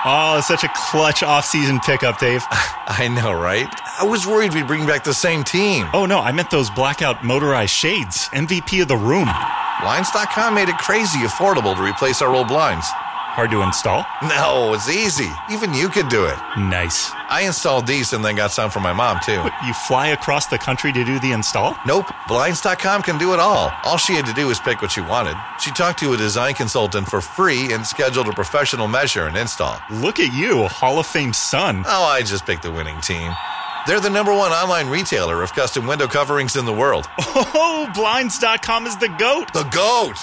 Oh, such a clutch off-season pickup, Dave. I know, right? I was worried we'd bring back the same team. Oh, no, I meant those blackout motorized shades. MVP of the room. Blinds.com made it crazy affordable to replace our old blinds. Hard to install? No, it's easy. Even you could do it. Nice. I installed these and then got some for my mom, too. What, you fly across the country to do the install? Nope. Blinds.com can do it all. All she had to do was pick what she wanted. She talked to a design consultant for free and scheduled a professional measure and install. Look at you, Hall of Fame son. Oh, I just picked the winning team. They're the #1 online retailer of custom window coverings in the world. Oh, Blinds.com is the GOAT. The GOAT!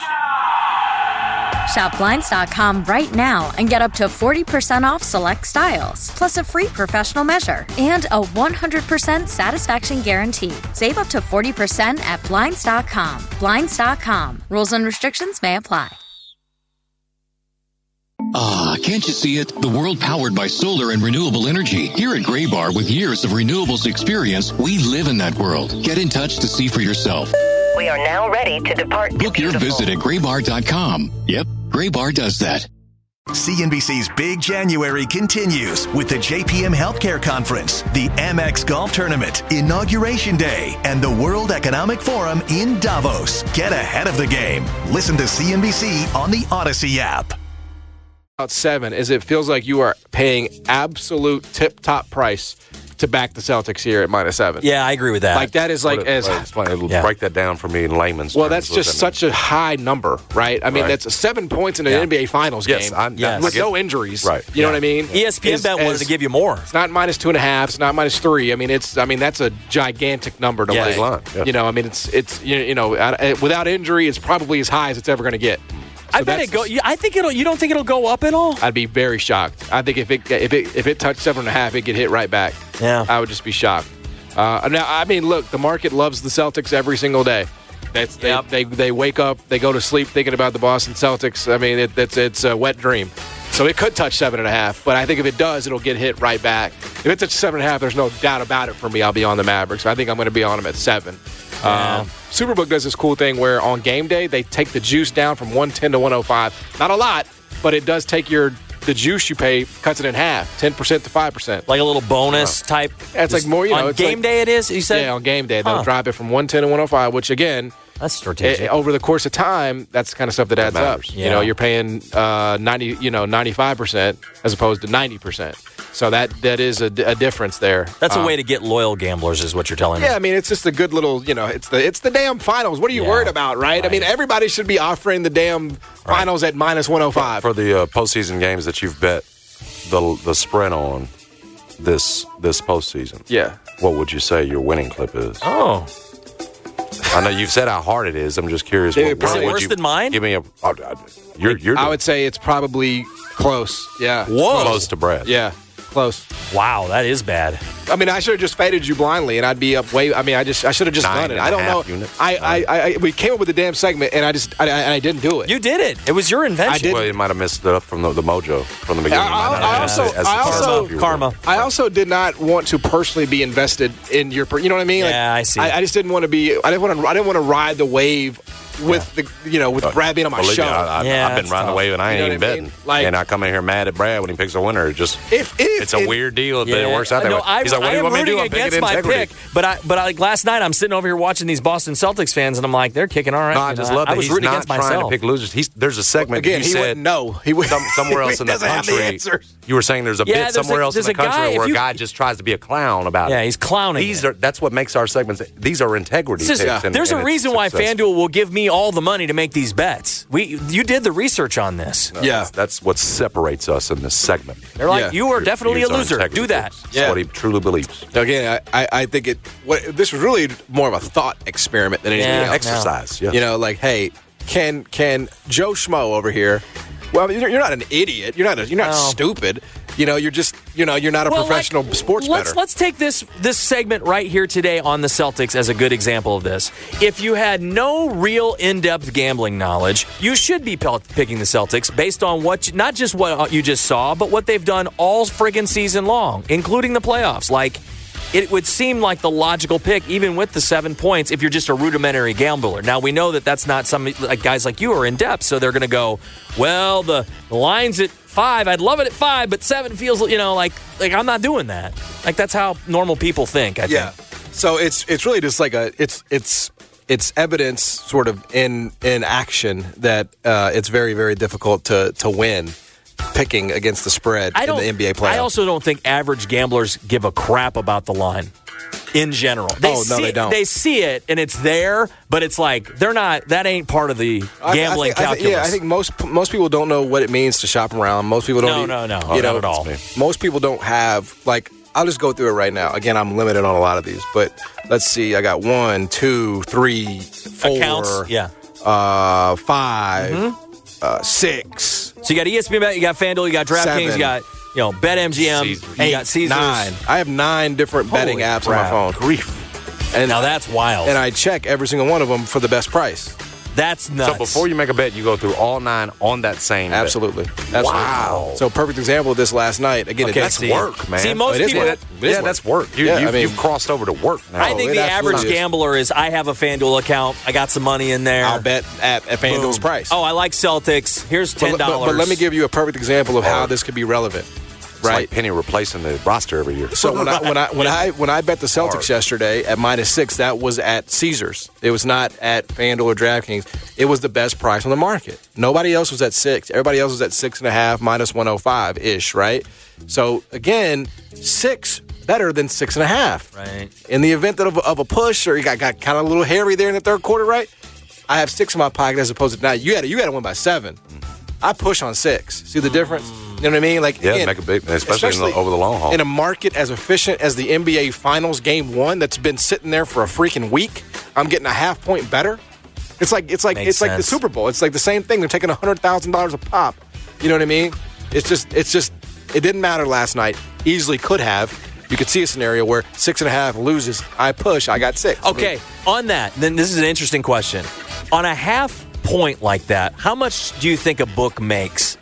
Shop Blinds.com right now and get up to 40% off select styles, plus a free professional measure and a 100% satisfaction guarantee. Save up to 40% at Blinds.com. Blinds.com. Rules and restrictions may apply. Can't you see it? The world powered by solar and renewable energy. Here at Graybar, with years of renewables experience, we live in that world. Get in touch to see for yourself. We are now ready to depart. Book your visit at graybar.com. Yep, Graybar does that. CNBC's Big January continues with the JPM Healthcare Conference, the Amex Golf Tournament, Inauguration Day, and the World Economic Forum in Davos. Get ahead of the game. Listen to CNBC on the Odyssey app. About 7 is it feels like you are paying absolute tip-top price to back the Celtics here at -7. Yeah, I agree with that. Like, that is like break that down for me in layman's terms. Well, that's just such a high number, right? I mean, that's 7 points in an NBA Finals game with no injuries. Right. You know what I mean? ESPN bet wanted to give you more. It's not -2.5. It's not -3. I mean, that's a gigantic number to lay. You know, I mean, it's without injury, it's probably as high as it's ever going to get. So I bet it go. I think it'll. You don't think it'll go up at all? I'd be very shocked. I think if it touched 7.5, it'd get hit right back. Yeah, I would just be shocked. Now, I mean, look, the market loves the Celtics every single day. They wake up, they go to sleep thinking about the Boston Celtics. I mean, it's a wet dream. So it could touch 7.5, but I think if it does, it'll get hit right back. If it touches 7.5, there's no doubt about it for me. I'll be on the Mavericks. I think I'm going to be on them at 7. Superbook does this cool thing where on game day, they take the juice down from 110 to 105. Not a lot, but it does take the juice you pay, cuts it in half, 10% to 5%. Like a little bonus type? Yeah, it's like more, on game day it is, you said? Yeah, on game day. They'll drop it from 110 to 105, which, again, that's strategic. Over the course of time, that's the kind of stuff that adds up. Yeah. You know, you're paying 95% as opposed to 90%. So that is a difference there. That's a way to get loyal gamblers, is what you're telling me. Yeah, I mean, it's just a good little, it's the damn finals. What are you worried about, right? I mean, everybody should be offering the damn finals at -105. For the postseason games that you've bet the spread on this postseason. Yeah. What would you say your winning clip is? Oh. I know you've said how hard it is. I'm just curious. Is it worse than mine? Give me a. I would say it's probably close. Yeah. Whoa. Close to Brad. Yeah. Close. Wow, that is bad. I mean, I should have just faded you blindly, and I'd be up way. I mean, I should have just done it. I don't know. We came up with the damn segment, and I didn't do it. You did it. It was your invention. Well, you might have missed it up from the mojo from the beginning. Karma. I also did not want to personally be invested in your. You know what I mean? Yeah, I see. I just didn't want to be. I didn't want to ride the wave with with Brad being on my show. I've been riding the wave, and I ain't even betting. And I come in here mad at Brad when he picks a winner. It's a weird deal if it works out that way. He's like, what do you want me to do? I'm picking my integrity. pick, but like last night, I'm sitting over here watching these Boston Celtics fans, and I'm like, they're kicking all right. No, I just love that he's not trying to pick losers. There's a segment again. He said he would somewhere else in the country. You were saying there's a bit somewhere else in the country where a guy just tries to be a clown about it. Yeah, he's clowning. That's what makes our segments. These are integrity picks. There's a reason why FanDuel will give me all the money to make these bets. You did the research on this. That's what separates us in this segment. They're like, you are definitely a loser. Do that. That's what he truly believes. Again, I think this was really more of a thought experiment than anything else. Exercise. Yes. You know, like, hey, can Joe Schmo over here? Well, you're not an idiot. You're not stupid. You know, you're just you're not a professional sports bettor. Let's take this segment right here today on the Celtics as a good example of this. If you had no real in-depth gambling knowledge, you should be picking the Celtics based on not just what you just saw, but what they've done all friggin' season long, including the playoffs. Like, it would seem like the logical pick, even with the 7 points, if you're just a rudimentary gambler. Now, we know that that's not some like guys like you are in depth, so they're going to go, well, the line's at 5. I'd love it at 5, but 7 feels, like I'm not doing that. Like, that's how normal people think, I think. Yeah. So it's really just like it's evidence sort of in action that it's very, very difficult to win picking against the spread in the NBA playoffs. I also don't think average gamblers give a crap about the line in general. They don't. They see it, and it's there, but it's like they're not. That ain't part of the gambling calculus. I think most people don't know what it means to shop around. Most people don't. No. Not at all. Most people don't have, like, I'll just go through it right now. Again, I'm limited on a lot of these, but let's see. I got 1, 2, 3, 4. Accounts? Yeah. 5, 6. So you got ESPN Bet, you got FanDuel, you got DraftKings, you got BetMGM, you got Caesars. 9. I have 9 different betting apps on my phone. Grief. And now that's wild. And I check every single one of them for the best price. That's nuts. So before you make a bet, you go through all 9 on that same bet. Absolutely. Wow. So perfect example of this last night. Again, that's work, man. See, most people... that's work. You've crossed over to work now. I think the average gambler is, I have a FanDuel account. I got some money in there. I'll bet at FanDuel's price. Oh, I like Celtics. Here's $10. But let me give you a perfect example of how this could be relevant. It's like Penny replacing the roster every year. So when I bet the Celtics yesterday at -6, that was at Caesars. It was not at FanDuel or DraftKings. It was the best price on the market. Nobody else was at 6. Everybody else was at 6.5, -105 ish, right? So again, 6 better than 6.5. Right. In the event of a push, or you got kind of a little hairy there in the third quarter, right? I have 6 in my pocket as opposed to 9. You got to win by 7. I push on 6. See the difference? You know what I mean? Like, again, make a big, especially over the long haul. In a market as efficient as the NBA Finals Game 1 that's been sitting there for a freaking week, I'm getting a half point better. It's like the Super Bowl. It's like the same thing. They're taking $100,000 a pop. You know what I mean? It's just it didn't matter last night. Easily could have. You could see a scenario where 6.5 loses. I push. I got 6. Okay, on that, then this is an interesting question. On a half point like that, how much do you think a book makes?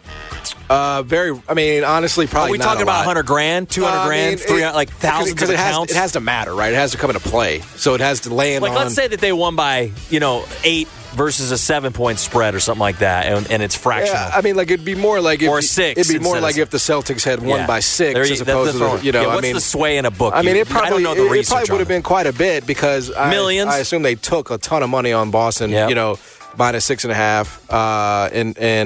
Honestly, probably. Are we not talking about $100,000, $200,000, 300, like thousands of accounts? It has to matter, right? It has to come into play, so it has to land. Like, let's say that they won by 8 versus a 7-point spread or something like that, and it's fractional. Yeah, it'd be more like or 6. It'd be more like if the Celtics had won by 6 as opposed to what's the sway in a book? It probably would have been quite a bit because millions. I assume they took a ton of money on Boston. Yep. -6.5,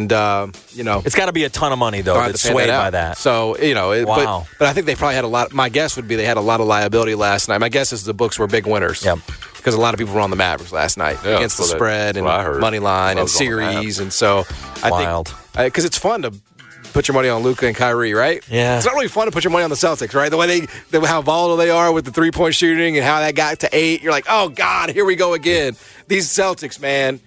and it's got to be a ton of money though that's swayed by that. So wow. But I think they probably had a lot. My guess would be they had a lot of liability last night. My guess is the books were big winners. Yep. Because a lot of people were on the Mavericks last night against the spread and money line and series, and so I think because it's fun to put your money on Luka and Kyrie, right? Yeah. It's not really fun to put your money on the Celtics, right? The way how volatile they are with the 3-point shooting and how that got to 8. You're like, oh God, here we go again. These Celtics, man.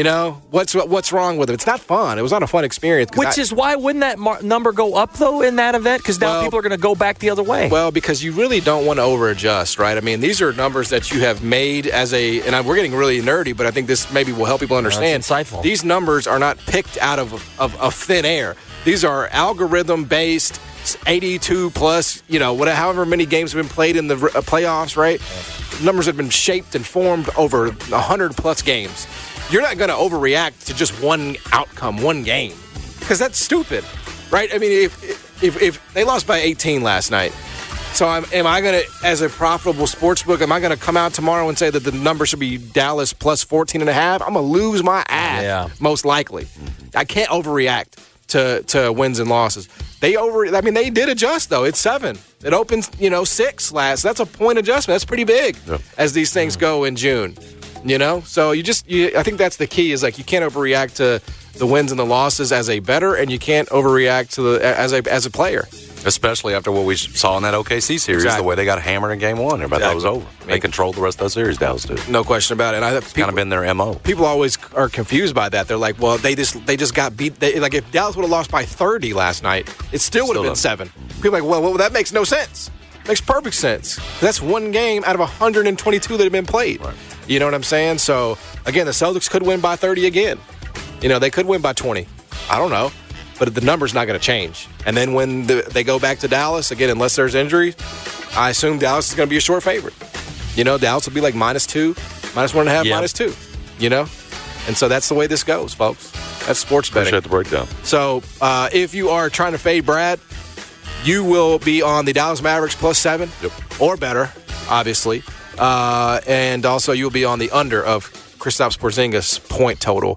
What's wrong with them? It's not fun. It was not a fun experience. Which is why wouldn't that number go up, though, in that event? Because now people are going to go back the other way. Well, because you really don't want to over-adjust, right? I mean, these are numbers that you have made and we're getting really nerdy, but I think this maybe will help people understand. That's insightful. These numbers are not picked out of thin air. These are algorithm-based, 82-plus, however many games have been played in the playoffs, right? Numbers have been shaped and formed over 100-plus games. You're not going to overreact to just one outcome, one game, because that's stupid, right? I mean, if they lost by 18 last night, so am I going to, as a profitable sports book, am I going to come out tomorrow and say that the number should be Dallas plus 14.5? I'm going to lose my ass, most likely. I can't overreact to wins and losses. They did adjust, though. It's 7. It opens, 6 last. That's a point adjustment. That's pretty big as these things go in June. So I think that's the key is like you can't overreact to the wins and the losses as a bettor, and you can't overreact to as a player. Especially after what we saw in that OKC series, the way they got hammered in Game 1. Everybody thought it was over. They controlled the rest of that series, Dallas did. No question about it. And it's kind of been their MO. People always are confused by that. They're like, well, they just got beat. Like if Dallas would have lost by 30 last night, it still would have been 7. People are like, well, that makes no sense. Makes perfect sense. That's one game out of 122 that have been played. Right. You know what I'm saying? So, again, the Celtics could win by 30 again. They could win by 20. I don't know. But the number's not going to change. And then when they go back to Dallas, again, unless there's injury, I assume Dallas is going to be a short favorite. Dallas will be like -2, -1.5, -2. And so that's the way this goes, folks. That's sports betting. Appreciate the breakdown. So if you are trying to fade Brad, you will be on the Dallas Mavericks +7 or better, obviously. And also you'll be on the under of Kristaps Porzingis point total,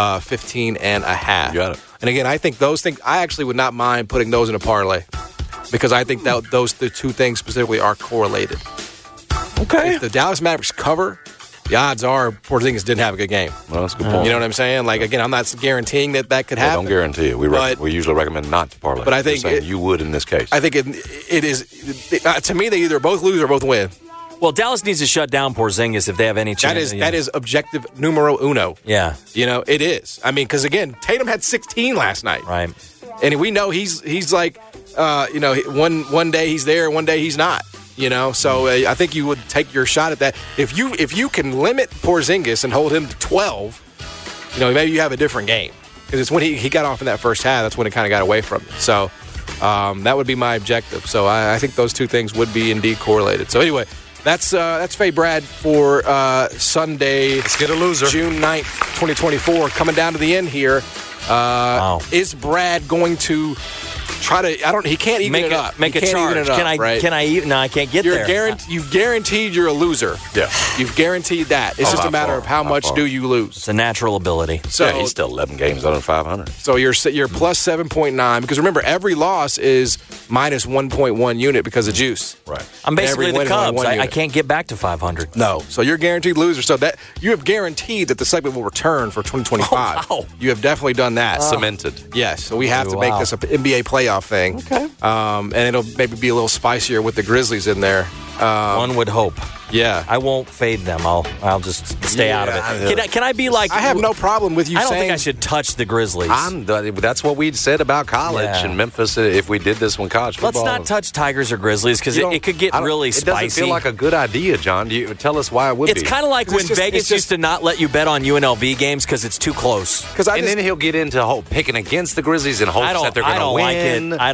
15.5. You got it. And again, I think those things, I actually would not mind putting those in a parlay because I think that the two things specifically are correlated. Okay. If the Dallas Mavericks cover, the odds are Porzingis didn't have a good game. Well, that's a good point. You know what I'm saying? Like, again, I'm not guaranteeing that could happen. Don't guarantee it. We usually recommend not to parlay. But I think you would in this case. I think it is, to me, they either both lose or both win. Well, Dallas needs to shut down Porzingis if they have any chance. That is objective numero uno. Yeah. It is. I mean, because, again, Tatum had 16 last night. Right. And we know he's like, one day he's there, one day he's not. So I think you would take your shot at that. If you can limit Porzingis and hold him to 12, maybe you have a different game. Because it's when he got off in that first half, that's when it kind of got away from him. So that would be my objective. So I think those two things would be indeed correlated. So anyway, that's Fade Brad for Sunday. Let's get a loser. June 9th, 2024. Coming down to the end here. Wow. Is Brad going to try to? He can't even it up. Make a charge. Can I even? No, I can't get there. You've guaranteed you're a loser. Yeah. You've guaranteed that. It's just a matter of how much do you lose. It's a natural ability. So he's still 11 games under 500. So you're plus 7.9 because remember every loss is minus 1.1 unit because of juice. Right. I'm basically the Cubs. I can't get back to 500. No. So you're guaranteed loser. So that you have guaranteed that the segment will return for 2025. Oh, wow. You have definitely done that. Cemented. Yes. So we have to make this an NBA playoff thing. Okay. And it'll maybe be a little spicier with the Grizzlies in there. One would hope. Yeah. I won't fade them. I'll just stay out of it. Can I be like... I have no problem with you saying... I don't think I should touch the Grizzlies. That's what we said about college in Memphis if we did this when college football... Let's not touch Tigers or Grizzlies because it could get really spicy. It doesn't feel like a good idea, John. Tell us why it would be. It's kind of like when Vegas used to not let you bet on UNLV games because it's too close. Then he'll get into picking against the Grizzlies in hopes that they're going to win. Like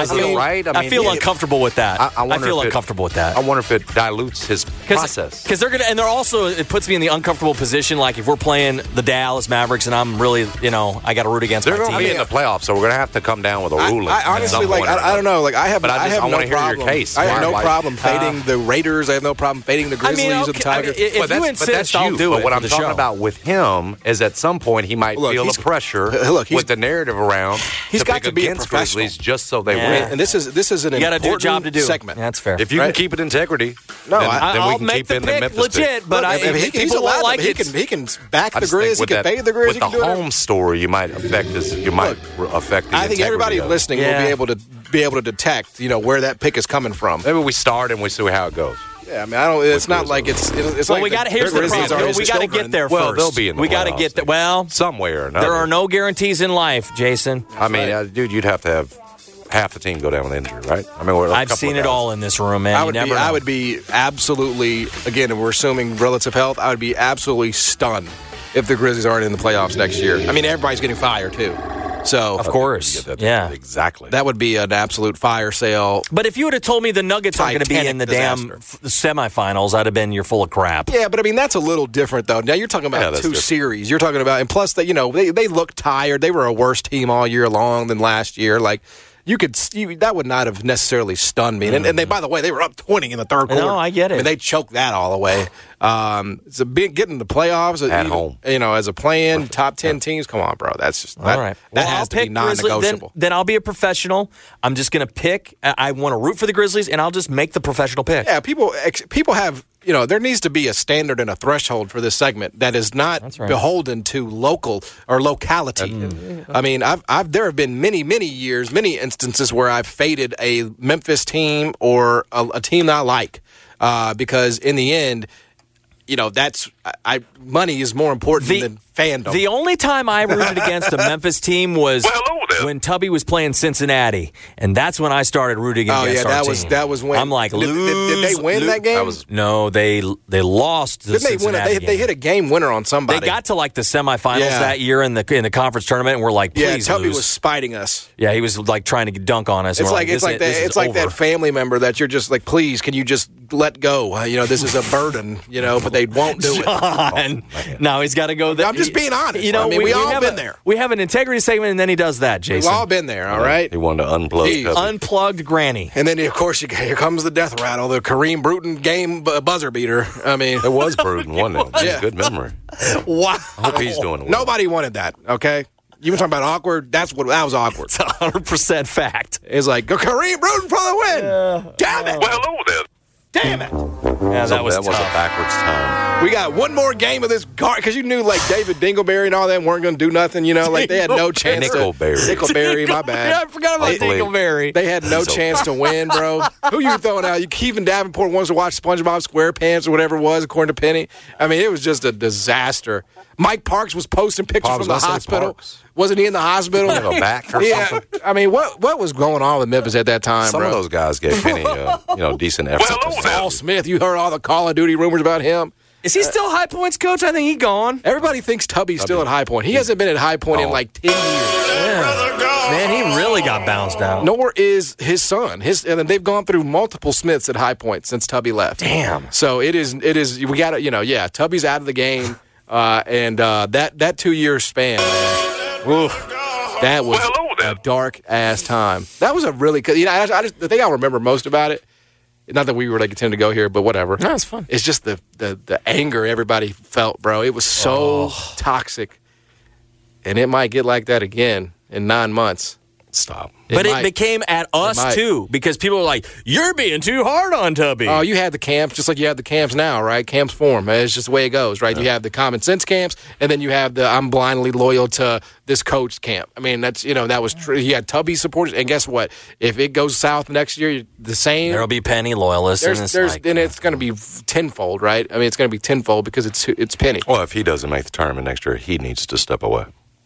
it. I feel uncomfortable with that. I feel uncomfortable with that. I wonder if it dilutes his process. Because they're also, it puts me in the uncomfortable position. Like if we're playing the Dallas Mavericks and I'm really, I got to root against my team. They're going to be in the playoffs, so we're going to have to come down with a ruling. I honestly, I don't know. Like I have no problem. Your case. I have no problem fading the Raiders. I have no problem fading the Grizzlies or the Tigers. If you insist, I'll do it. But what I'm talking about with him is at some point he might feel the pressure with the narrative around. He's got to be a professional. Grizzlies just so they win. And this is an important job to do. segment. That's fair. If you can keep it integrity, then we can keep in the Memphis legit. But he's allowed like he can back the Grizz. He can fade the Grizz. With the home story, you might affect this. You might affect the I think everybody listening will be able to detect, where that pick is coming from. Maybe we start and we see how it goes. Yeah, I mean, it's not like it's like we got. Here's the problem. We got to get there first. Well, they'll be in the playoffs. We got to get there. Well, somewhere or another. There are no guarantees in life, Jason. I mean, dude, you'd have to have half the team go down with injury, right? I mean, I've seen it all in this room, man. I would be absolutely, again, if we're assuming relative health, I would be absolutely stunned if the Grizzlies aren't in the playoffs next year. I mean, everybody's getting fired, too. So, of course. Exactly. That would be an absolute fire sale. But if you would have told me the Nuggets aren't going to be in the damn semifinals, I'd have been you're full of crap. Yeah, but I mean, that's a little different, though. Now, you're talking about two series. You're talking about, and plus, they look tired. They were a worse team all year long than last year. Like, that would not have necessarily stunned me. And they, by the way, they were up 20 in the third quarter. No, I get it. I mean, they choked that all away. It's a big getting the playoffs at home. As a play-in, top 10 teams. Come on, bro. That's just all right. That has to be non-negotiable. Then I'll be a professional. I'm just going to pick. I want to root for the Grizzlies, and I'll just make the professional pick. Yeah, people have. There needs to be a standard and a threshold for this segment that is not beholden to local or locality. I mean, there have been many years, many instances where I've faded a Memphis team or a team that I like because in the end, money is more important than fandom. The only time I rooted against a Memphis team was when Tubby was playing Cincinnati, and that's when I started rooting against our team. That was when I'm like, did they win that game? No, they lost. Didn't they win it? They hit a game winner on somebody. They got to like the semifinals that year in the conference tournament, and we're like, please Tubby lose. was spiting us. Yeah, he was like trying to dunk on us. It's like that family member that you're just like, please, can you just let go? This is a burden. But they won't do it. No, he's got to go. I'm just being honest. We all been there. We have an integrity segment, and then he does that, Jason. We've all been there, all right? He wanted to unplug. Unplugged Granny. And then, of course, here comes the death rattle, the Kareem Bruton game buzzer beater. It was Bruton, wasn't it? Yeah. Good memory. Wow. I hope he's doing well. Nobody wanted that, okay? You were talking about awkward? That was awkward. It's 100% fact. It's like, Kareem Bruton for the win. Damn it. Well, hello then. Damn it. Yeah, that was a backwards time. We got one more game of this because you knew like David Dingleberry and all them weren't going to do nothing. Like they had no chance. Nickelberry, my bad. Yeah, I forgot about Dingleberry. They had no chance to win, bro. Who you throwing out? Kevin Davenport wants to watch SpongeBob SquarePants or whatever it was, according to Penny. I mean, it was just a disaster. Mike Parks was posting pictures from the hospital. Wasn't he in the hospital? Go back or something? I mean, what was going on with Memphis at that time, Some bro? of those guys gave Penny decent effort. Saul Smith, you heard all the Call of Duty rumors about him. Is he still High Point's coach? I think he's gone. Everybody thinks Tubby's still at High Point. He hasn't been at High Point in like 10 years. Yeah. Man, he really got bounced out. Nor is his son. And they've gone through multiple Smiths at High Point since Tubby left. Damn. So it is. We got to. Tubby's out of the game, and that 2 year span, man, that was a dark ass time. That was a really. The thing I remember most about it. Not that we really intend to go here, but whatever. No, it's fun. It's just the anger everybody felt, bro. It was so toxic. And it might get like that again in 9 months. Stop. It became at us, too, because people were like, you're being too hard on Tubby. Oh, you had the camps, just like you have the camps now, right? Camps form. It's just the way it goes, right? Yeah. You have the common sense camps, and then you have the I'm blindly loyal to this coach camp. I mean, that's, that was true. You had Tubby supporters, and guess what? If it goes south next year, the same. There'll be Penny loyalists. And it's going to be tenfold, right? I mean, it's going to be tenfold because it's Penny. Well, if he doesn't make the tournament next year, he needs to step away.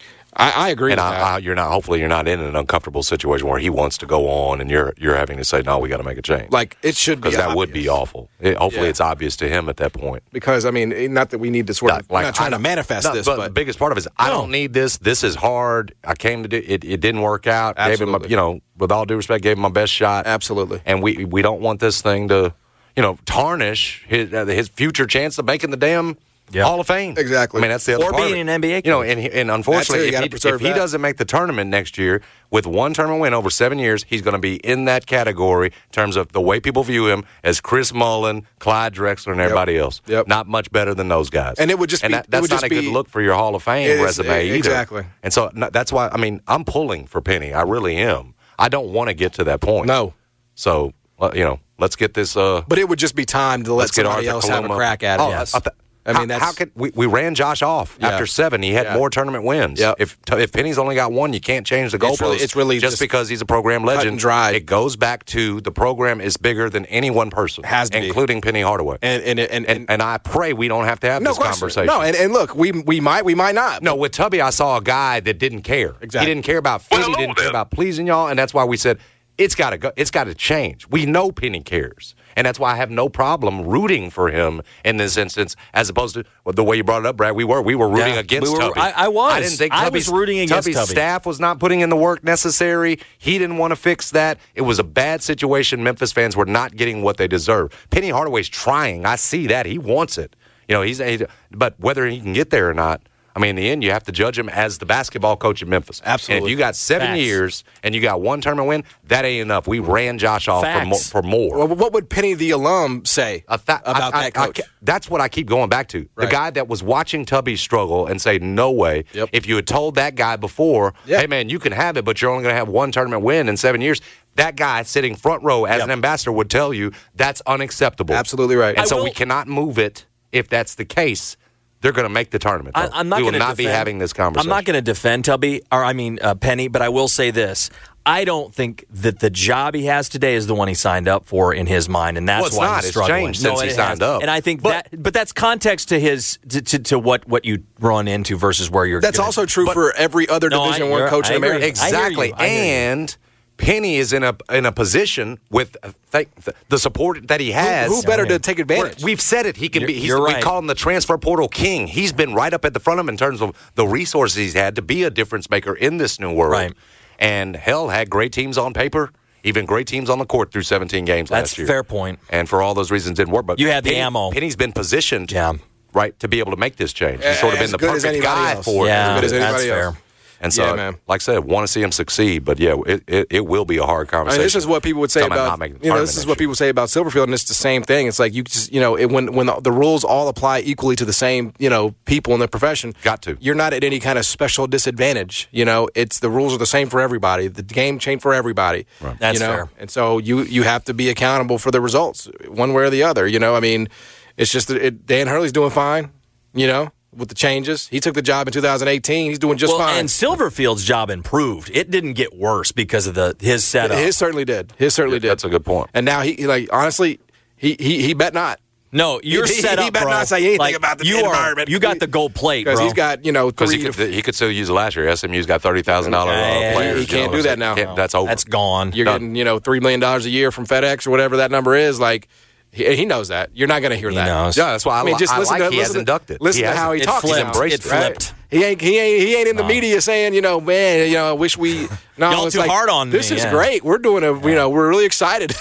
I agree with that. Hopefully you're not in an uncomfortable situation where he wants to go on and you're having to say, no, we got to make a change. Like, it should be. Because that would be awful. Hopefully it's obvious to him at that point. Because, I mean, not that we need to sort of, we're not trying to manifest this. But the biggest part of it is, I don't need this. This is hard. I came to do it. It didn't work out. Absolutely. Gave him, with all due respect, gave him my best shot. Absolutely. And we don't want this thing to, tarnish his future chance of making the damn Hall of Fame. Exactly. I mean, that's the other part. Or being an NBA coach. And unfortunately, if he doesn't make the tournament next year with one tournament win over 7 years, he's going to be in that category in terms of the way people view him as Chris Mullin, Clyde Drexler, and everybody else. Yep. Not much better than those guys. And it would just that's not a good look for your Hall of Fame resume either. Exactly. And so that's why, I'm pulling for Penny. I really am. I don't want to get to that point. No. So, let's get this. But it would just be time to let somebody else have a crack at it. Yes. How could we ran Josh off after 7? He had more tournament wins. Yep. If Penny's only got 1, you can't change the goalpost. It's really just because he's a program legend. Dry. It goes back to the program is bigger than any one person, has to including Penny Hardaway. And I pray we don't have to have this conversation. No, and look, we might not. No, with Tubby, I saw a guy that didn't care. Exactly. He didn't care about fit. He didn't care about pleasing y'all, and that's why we said it's got to go. It's got to change. We know Penny cares. And that's why I have no problem rooting for him in this instance, as opposed to the way you brought it up, Brad. We were rooting against Tubby. I was. I didn't think I was rooting against Tubby's staff was not putting in the work necessary. He didn't want to fix that. It was a bad situation. Memphis fans were not getting what they deserve. Penny Hardaway's trying. I see that. He wants it. But whether he can get there or not, in the end, you have to judge him as the basketball coach at Memphis. Absolutely. And if you got 7 years and you got 1 tournament win, that ain't enough. We ran Josh off for more. Well, what would Penny the alum say about that coach? That's what I keep going back to. Right. The guy that was watching Tubby struggle and say, no way. Yep. If you had told that guy before, hey, man, you can have it, but you're only going to have 1 tournament win in 7 years, that guy sitting front row as an ambassador would tell you that's unacceptable. Absolutely right. And so we cannot move it if that's the case. They're going to make the tournament. I'm not we will not be having this conversation. I'm not going to defend Penny, but I will say this. I don't think that the job he has today is the one he signed up for in his mind, and that's why he's struggling. It's changed since he signed up. And I think but that's context to his to what you run into versus where you're. That's also true for every other Division I coach in America. Exactly, and Penny is in a position with the support that he has. Who better to take advantage? We've said it. He can be. We call him the transfer portal king. He's been right up at the front of him in terms of the resources he's had to be a difference maker in this new world. Right. And hell, had great teams on paper, even great teams on the court through 17 games last year. That's a fair point. And for all those reasons, didn't work. But you had the ammo. Penny's been positioned, right, to be able to make this change. He's sort of been the perfect guy for it. As good as anybody else. And so, like I said, want to see him succeed, but it will be a hard conversation. I mean, this is what people would say about this is what people say about Silverfield, and it's the same thing. It's like you just when the rules all apply equally to the same people in the profession, you're not at any kind of special disadvantage. It's the rules are the same for everybody. The game changed for everybody. Right. That's fair. And so you have to be accountable for the results one way or the other. I mean, it's just Dan Hurley's doing fine. With the changes. He took the job in 2018. He's doing just fine. And Silverfield's job improved. It didn't get worse because of his setup. His certainly did. That's a good point. And now he honestly, he bet not. No, you're set up, he better bro. not say anything about the environment. You got the gold plate, bro. Because he's got, Because he could still use it last year. SMU's got $30,000 players. He can't do that now. That's over. That's gone. You're getting, $3 million a year from FedEx or whatever that number is. Like, he knows that. You're not going to hear that. Knows. Yeah, that's why I mean, just listen to he has inducted. Listen to how he talks. Flipped. He's embraced it flipped. Right? He ain't in the media saying, man, I wish we. No, y'all it's too hard on this me. This is great. We're doing we're really excited.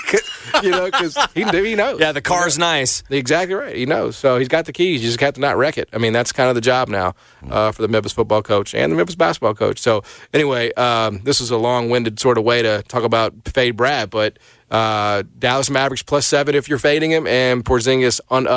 Because he knows. Yeah, the car's nice. Exactly right. He knows. So he's got the keys. You just have to not wreck it. I mean, that's kind of the job now for the Memphis football coach and the Memphis basketball coach. So anyway, this is a long-winded sort of way to talk about fade Brad, but Dallas Mavericks +7 if you're fading him, and Porzingis under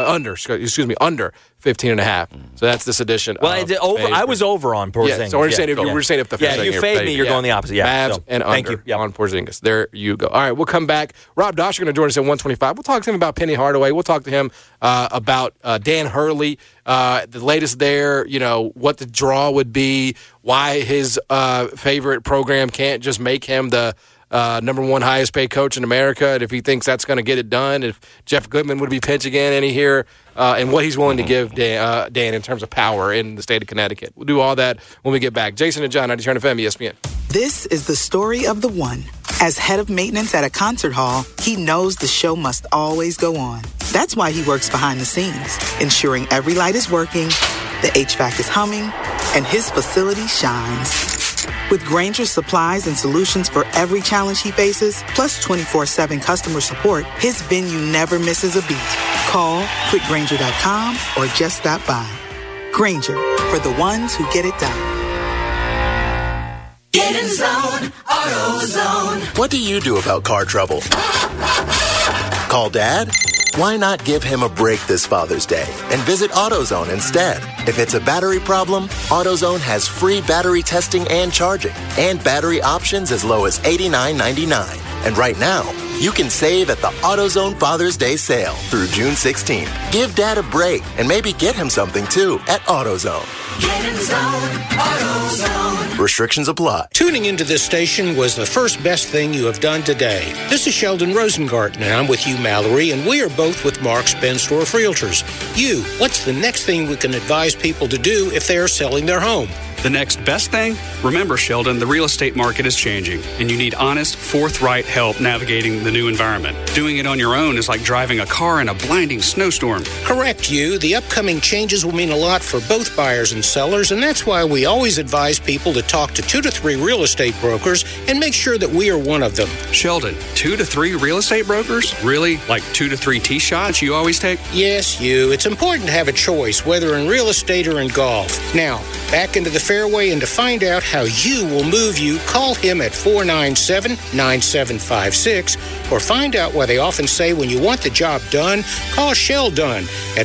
15.5. So that's this edition. Well, I was over on Porzingis. Yeah, so we're saying if the you fade me, you're going the opposite. Yeah, Mavs and under on Porzingis. There you go. All right, we'll come back. Rob Dosh is going to join us at 1:25. We'll talk to him about Penny Hardaway. We'll talk to him about Dan Hurley, the latest there. What the draw would be, why his favorite program can't just make him the number one highest paid coach in America, and if he thinks that's going to get it done, if Jeff Goodman would be pinch again, and and what he's willing to give Dan in terms of power in the state of Connecticut. We'll do all that when we get back. Jason and John, 90 FM, ESPN. This is the story of the one. As head of maintenance at a concert hall, he knows the show must always go on. That's why he works behind the scenes, ensuring every light is working, the HVAC is humming, and his facility shines. With Grainger's supplies and solutions for every challenge he faces, plus 24/7 customer support, his venue never misses a beat. Call quickgrainger.com or just stop by. Grainger, for the ones who get it done. Get in zone, AutoZone. What do you do about car trouble? Call Dad? Why not give him a break this Father's Day and visit AutoZone instead? If it's a battery problem, AutoZone has free battery testing and charging, and battery options as low as $89.99. And right now, you can save at the AutoZone Father's Day sale through June 16th. Give Dad a break and maybe get him something too at AutoZone. Get in zone, AutoZone. Restrictions apply. Tuning into this station was the first best thing you have done today. This is Sheldon Rosengarten, and I'm with you, Mallory, and we are both with Mark's Benstorff Realtors. What's the next thing we can advise people to do if they are selling their home? The next best thing? Remember, Sheldon, the real estate market is changing, and you need honest, forthright help navigating the new environment. Doing it on your own is like driving a car in a blinding snowstorm. Correct, The upcoming changes will mean a lot for both buyers and sellers, and that's why we always advise people to talk to 2 to 3 real estate brokers and make sure that we are one of them. Sheldon, 2 to 3 real estate brokers? Really? Like 2 to 3 tee shots you always take? Yes, It's important to have a choice, whether in real estate or in golf. Now, back into the fairway, and to find out how you will move you, call him at 497-9756, or find out why they often say when you want the job done, call Shell Dunn at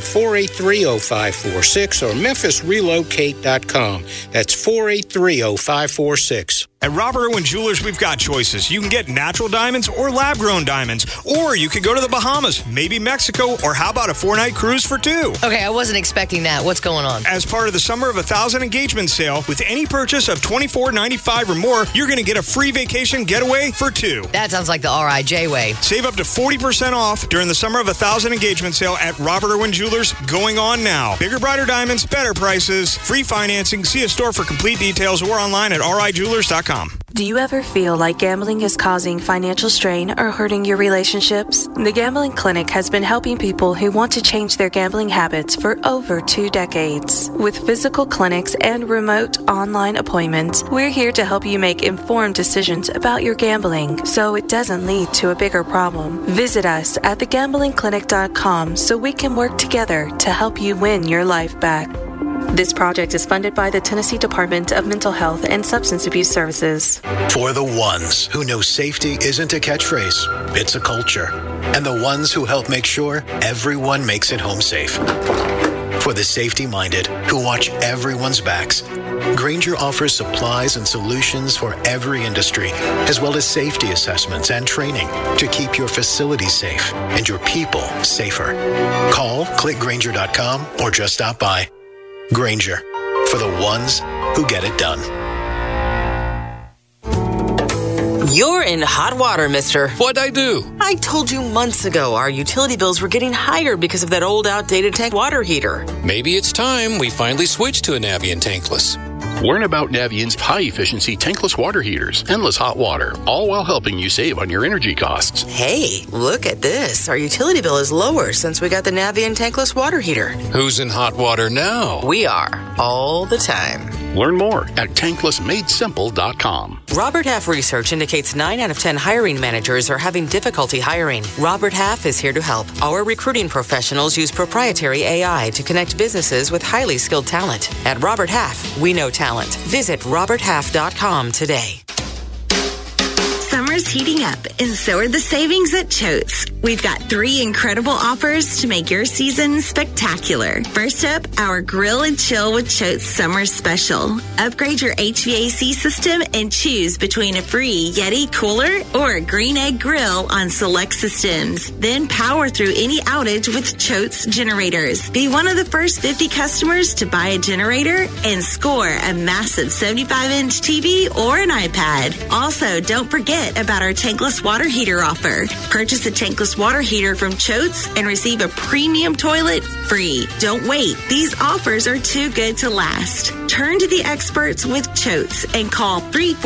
483-0546 or memphisrelocate.com. That's 483-0546. At Robert Irwin Jewelers, we've got choices. You can get natural diamonds or lab-grown diamonds, or you could go to the Bahamas, maybe Mexico, or how about a 4-night cruise for 2? Okay, I wasn't expecting that. What's going on? As part of the Summer of 1,000 engagement sale, with any purchase of $24.95 or more, you're going to get a free vacation getaway for 2. That sounds like the RIJ way. Save up to 40% off during the Summer of 1,000 engagement sale at Robert Irwin Jewelers, going on now. Bigger, brighter diamonds, better prices, free financing. See a store for complete details or online at rijewelers.com. Do you ever feel like gambling is causing financial strain or hurting your relationships? The Gambling Clinic has been helping people who want to change their gambling habits for over 2 decades. With physical clinics and remote online appointments, we're here to help you make informed decisions about your gambling so it doesn't lead to a bigger problem. Visit us at thegamblingclinic.com so we can work together to help you win your life back. This project is funded by the Tennessee Department of Mental Health and Substance Abuse Services. For the ones who know safety isn't a catchphrase, it's a culture. And the ones who help make sure everyone makes it home safe. For the safety-minded who watch everyone's backs, Grainger offers supplies and solutions for every industry, as well as safety assessments and training to keep your facilities safe and your people safer. Call, click Grainger.com, or just stop by. Grainger, for the ones who get it done. You're in hot water, mister. What'd I do? I told you months ago our utility bills were getting higher because of that old outdated tank water heater. Maybe it's time we finally switch to a Navien tankless. Learn about Navient's high-efficiency tankless water heaters, endless hot water, all while helping you save on your energy costs. Hey, look at this. Our utility bill is lower since we got the Navien tankless water heater. Who's in hot water now? We are, all the time. Learn more at tanklessmadesimple.com. Robert Half research indicates 9 out of 10 hiring managers are having difficulty hiring. Robert Half is here to help. Our recruiting professionals use proprietary AI to connect businesses with highly skilled talent. At Robert Half, we know talent. Visit roberthalf.com today. Summer's heating up, and so are the savings at Choate's. We've got 3 incredible offers to make your season spectacular. First up, our Grill and Chill with Choate's Summer Special. Upgrade your HVAC system and choose between a free Yeti cooler or a Green Egg grill on select systems. Then power through any outage with Choate's generators. Be one of the first 50 customers to buy a generator and score a massive 75-inch TV or an iPad. Also, don't forget about our tankless water heater offer. Purchase a tankless water heater from Choate's and receive a premium toilet free. Don't wait. These offers are too good to last. Turn to the experts with Choate's and call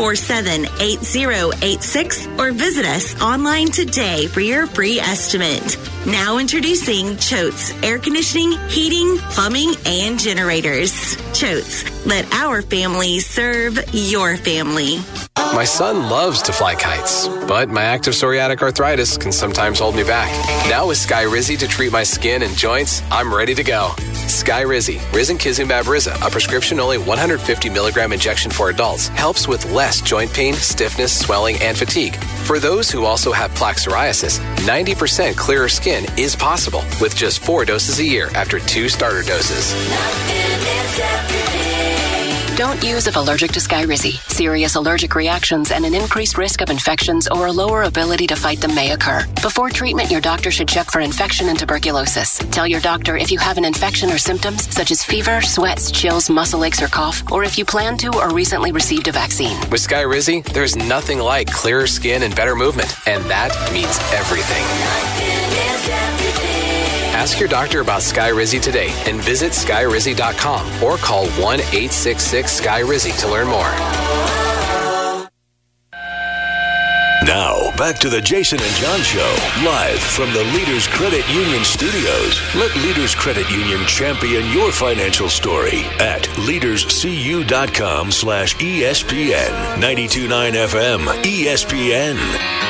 347-8086 or visit us online today for your free estimate. Now introducing Choate's air conditioning, heating, plumbing, and generators. Choate's, let our family serve your family. My son loves to fly kites, but my active psoriatic arthritis can sometimes hold me back. Now with Skyrizi to treat my skin and joints, I'm ready to go. Skyrizi, Risankizumab Riza, a prescription-only 150 milligram injection for adults, helps with less joint pain, stiffness, swelling, and fatigue. For those who also have plaque psoriasis, 90% clearer skin is possible with just 4 doses a year after 2 starter doses. Don't use if allergic to Skyrizi. Serious allergic reactions and an increased risk of infections or a lower ability to fight them may occur. Before treatment, your doctor should check for infection and tuberculosis. Tell your doctor if you have an infection or symptoms such as fever, sweats, chills, muscle aches, or cough, or if you plan to or recently received a vaccine. With Skyrizi, there's nothing like clearer skin and better movement, and that means everything. Ask your doctor about Skyrizi today and visit Skyrizi.com or call 1-866-SKY-RIZZI to learn more. Now, back to the Jason and John Show, live from the Leaders Credit Union studios. Let Leaders Credit Union champion your financial story at leaderscu.com/ESPN. 92.9 FM, ESPN.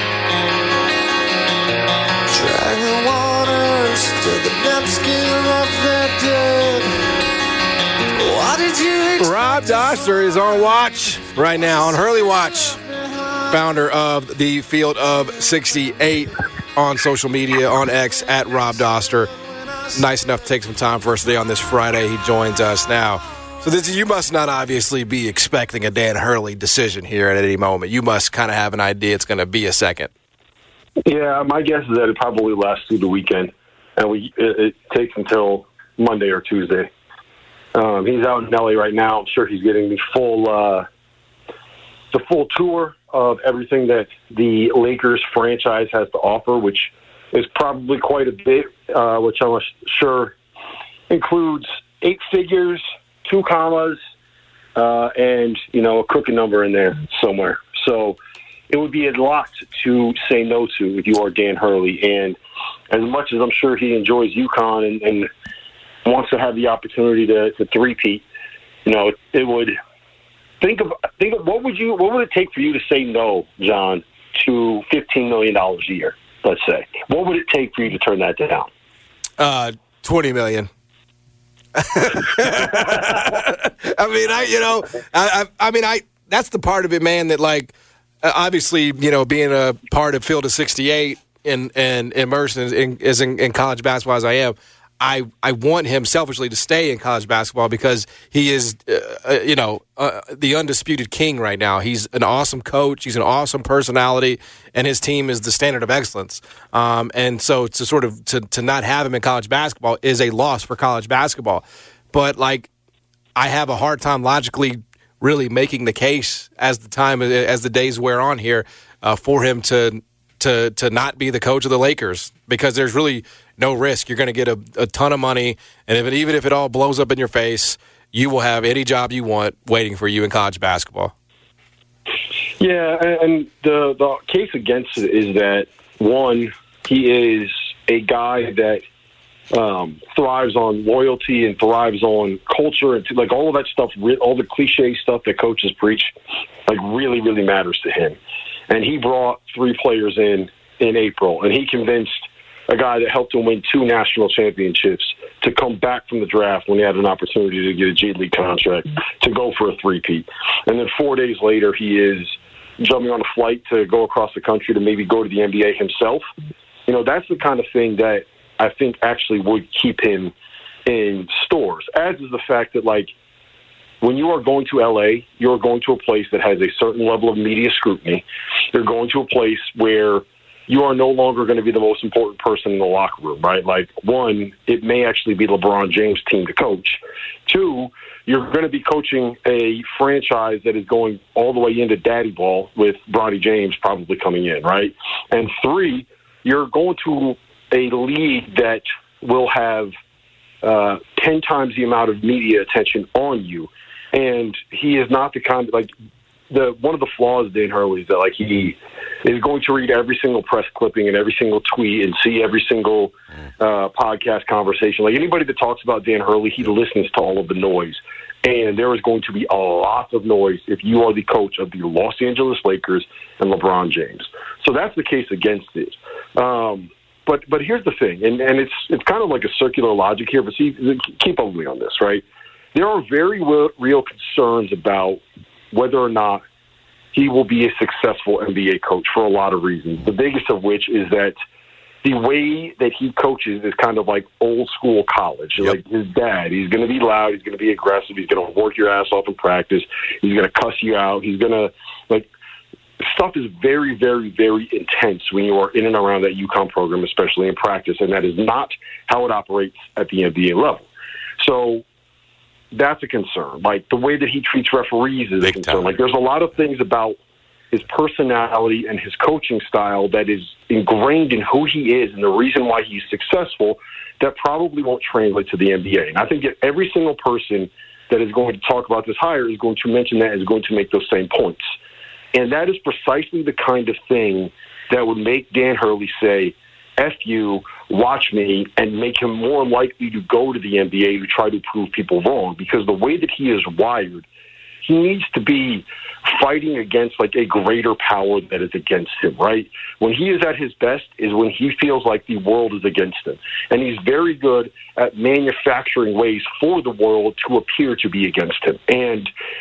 Dragon waters to the depths of their dead. What did you expect? Rob Doster is on watch right now, on Hurley Watch, founder of the Field of 68 on social media, on X, at Rob Doster. Nice enough to take some time for us today on this Friday. He joins us now. So you must not obviously be expecting a Dan Hurley decision here at any moment. You must kind of have an idea it's going to be a second. Yeah, my guess is that it probably lasts through the weekend, and it takes until Monday or Tuesday. He's out in LA right now. I'm sure he's getting the full tour of everything that the Lakers franchise has to offer, which is probably quite a bit, which I'm sure includes 8 figures, 2 commas, and, a crooked number in there somewhere. So it would be a lot to say no to if you are Dan Hurley. And as much as I'm sure he enjoys UConn and wants to have the opportunity to three-peat, it would think of what would it take for you to say no, John, to $15 million a year, let's say? What would it take for you to turn that down? $20 million. That's the part of it, man, that obviously, being a part of Field of 68 and immersed in college basketball as I am, I want him selfishly to stay in college basketball because he is, the undisputed king right now. He's an awesome coach. He's an awesome personality, and his team is the standard of excellence. And so to not have him in college basketball is a loss for college basketball. But I have a hard time logically really making the case as the days wear on here for him to not be the coach of the Lakers, because there's really no risk. You're going to get a ton of money, and even if it all blows up in your face, you will have any job you want waiting for you in college basketball. Yeah, and the case against it is that, one, he is a guy that thrives on loyalty and thrives on culture, and all of that stuff, all the cliche stuff that coaches preach, really, really matters to him. And he brought 3 players in April, and he convinced a guy that helped him win 2 national championships to come back from the draft when he had an opportunity to get a G League contract to go for a three-peat. And then 4 days later, he is jumping on a flight to go across the country to maybe go to the NBA himself. That's the kind of thing that I think actually would keep him in stores, as is the fact that, when you are going to L.A., you're going to a place that has a certain level of media scrutiny. You're going to a place where you are no longer going to be the most important person in the locker room, right? One, it may actually be LeBron James' team to coach. 2, you're going to be coaching a franchise that is going all the way into daddy ball with Bronny James probably coming in, right? And 3, you're going to a league that will have 10 times the amount of media attention on you. And he is not the kind of, one of the flaws of Dan Hurley is that, he is going to read every single press clipping and every single tweet and see every single podcast conversation. Anybody that talks about Dan Hurley, he listens to all of the noise. And there is going to be a lot of noise if you are the coach of the Los Angeles Lakers and LeBron James. So that's the case against it. But here's the thing, and it's kind of like a circular logic here, but keep up with me on this, right? There are very real concerns about whether or not he will be a successful NBA coach for a lot of reasons. The biggest of which is that the way that he coaches is kind of like old school college. Yep. Like his dad, he's going to be loud, he's going to be aggressive, he's going to work your ass off in practice, he's going to cuss you out, he's going to, stuff is very, very, very intense when you are in and around that UConn program, especially in practice, and that is not how it operates at the NBA level. So that's a concern. The way that he treats referees is a concern. There's a lot of things about his personality and his coaching style that is ingrained in who he is and the reason why he's successful that probably won't translate to the NBA. And I think that every single person that is going to talk about this hire is going to mention that, is going to make those same points. And that is precisely the kind of thing that would make Dan Hurley say, F you, watch me, and make him more likely to go to the NBA to try to prove people wrong. Because the way that he is wired, he needs to be fighting against a greater power that is against him, right? When he is at his best is when he feels like the world is against him. And he's very good at manufacturing ways for the world to appear to be against him. And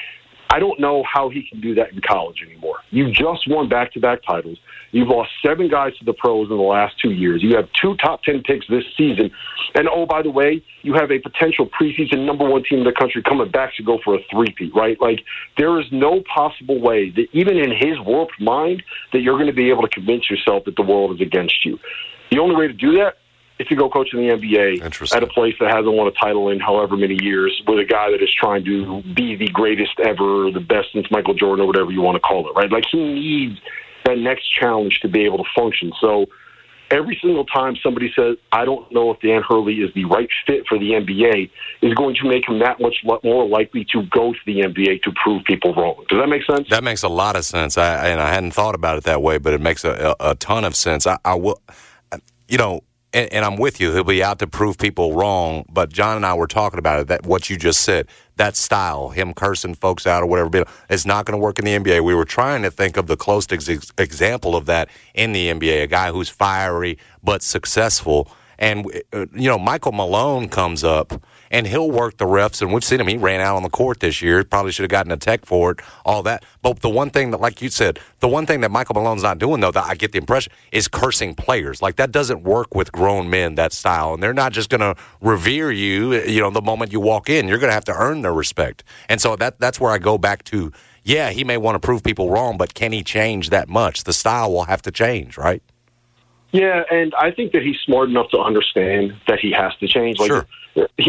I don't know how he can do that in college anymore. You just won back-to-back titles. You've lost 7 guys to the pros in the last 2 years. You have 2 top 10 picks this season. And, oh, by the way, you have a potential preseason number 1 team in the country coming back to go for a three-peat, right? Like, there is no possible way that even in his warped mind that you're going to be able to convince yourself that the world is against you. The only way to do that is to go coach in the NBA at a place that hasn't won a title in however many years with a guy that is trying to be the greatest ever, the best since Michael Jordan or whatever you want to call it, right? Like, he needs that next challenge to be able to function. So every single time somebody says, I don't know if Dan Hurley is the right fit for the NBA, is going to make him that much more likely to go to the NBA to prove people wrong. Does that make sense? That makes a lot of sense. I hadn't thought about it that way, but it makes a ton of sense. I will, you know, and I'm with you. He'll be out to prove people wrong. But John and I were talking about it, that what you just said, that style, him cursing folks out or whatever, it's not going to work in the NBA. We were trying to think of the closest example of that in the NBA, a guy who's fiery but successful. And, you know, Michael Malone comes up, and he'll work the refs, and we've seen him. He ran out on the court this year. Probably should have gotten a tech for it, all that. But the one thing that, like you said, the one thing that Michael Malone's not doing, though, that I get the impression, is cursing players. Like, that doesn't work with grown men, that style. And they're not just going to revere you, you know, the moment you walk in. You're going to have to earn their respect. And so that's where I go back to, yeah, he may want to prove people wrong, but can he change that much? The style will have to change, right? Yeah, and I think that he's smart enough to understand that he has to change. Like, sure.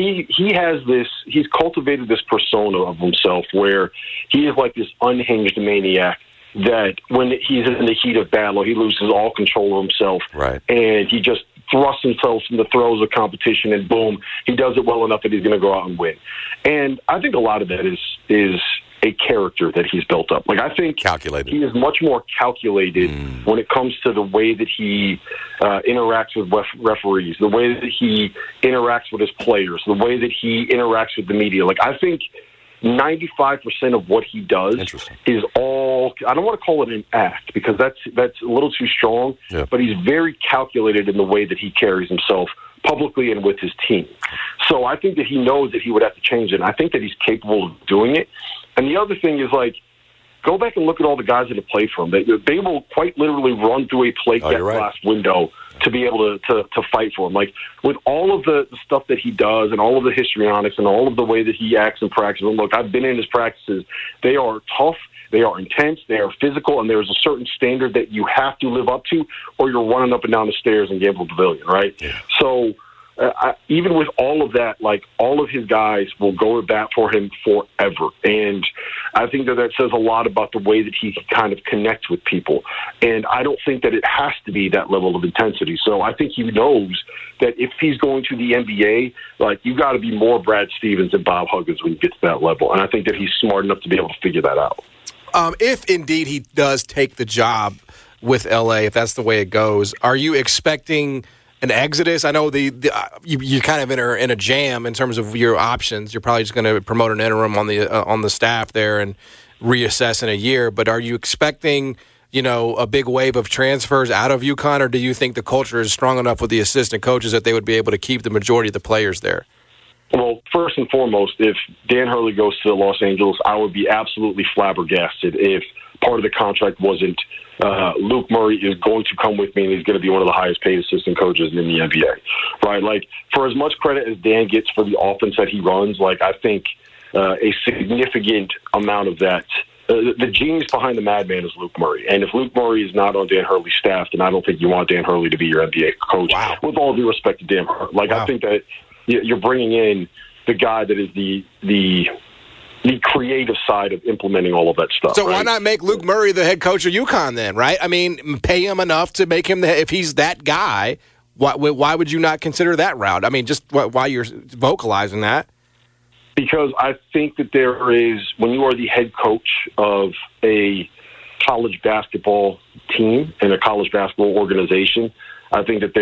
He has this, he's cultivated this persona of himself where he is like this unhinged maniac that when he's in the heat of battle, he loses all control of himself. Right. And he just thrusts himself in the throes of competition, and boom, he does it well enough that he's going to go out and win. And I think a lot of that is a character that he's built up. Like, I think he is much more calculated when it comes to the way that he interacts with referees, the way that he interacts with his players, the way that he interacts with the media. Like, I think 95% of what he does is all, I don't want to call it an act because that's a little too strong, but he's very calculated in the way that he carries himself publicly and with his team. So I think that he knows that he would have to change it, and I think that he's capable of doing it. And the other thing is, like, go back and look at all the guys that have played for him. They will quite literally run through a plate glass window to be able to fight for him. Like, with all of the stuff that he does and all of the histrionics and all of the way that he acts in practice, and look, I've been in his practices. They are tough, they are intense, they are physical, and there's a certain standard that you have to live up to or you're running up and down the stairs in Gamble Pavilion, right? Yeah. So even with all of that, like, all of his guys will go to bat for him forever. And I think that says a lot about the way that he can kind of connect with people. And I don't think that it has to be that level of intensity. So I think he knows that if he's going to the NBA, like, you got to be more Brad Stevens than Bob Huggins when you get to that level. And I think that he's smart enough to be able to figure that out. If indeed he does take the job with LA, if that's the way it goes, are you expecting an exodus? I know you're kind of in a jam in terms of your options. You're probably just going to promote an interim on the staff there and reassess in a year. But are you expecting, you know, a big wave of transfers out of UConn, or do you think the culture is strong enough with the assistant coaches that they would be able to keep the majority of the players there? Well, first and foremost, if Dan Hurley goes to Los Angeles, I would be absolutely flabbergasted if part of the contract wasn't Luke Murray is going to come with me and he's going to be one of the highest paid assistant coaches in the NBA, right? Like, for as much credit as Dan gets for the offense that he runs, like, I think a significant amount of that, the genius behind the madman is Luke Murray. And if Luke Murray is not on Dan Hurley's staff, then I don't think you want Dan Hurley to be your NBA coach. Wow. With all due respect to Dan Hurley. Like, I think that you're bringing in the guy that is the creative side of implementing all of that stuff. So why not make Luke Murray the head coach of UConn then, right? I mean, pay him enough to make him if he's that guy, why would you not consider that route? I mean, just why you're vocalizing that? Because I think that there is, when you are the head coach of a college basketball team and a college basketball organization, I think that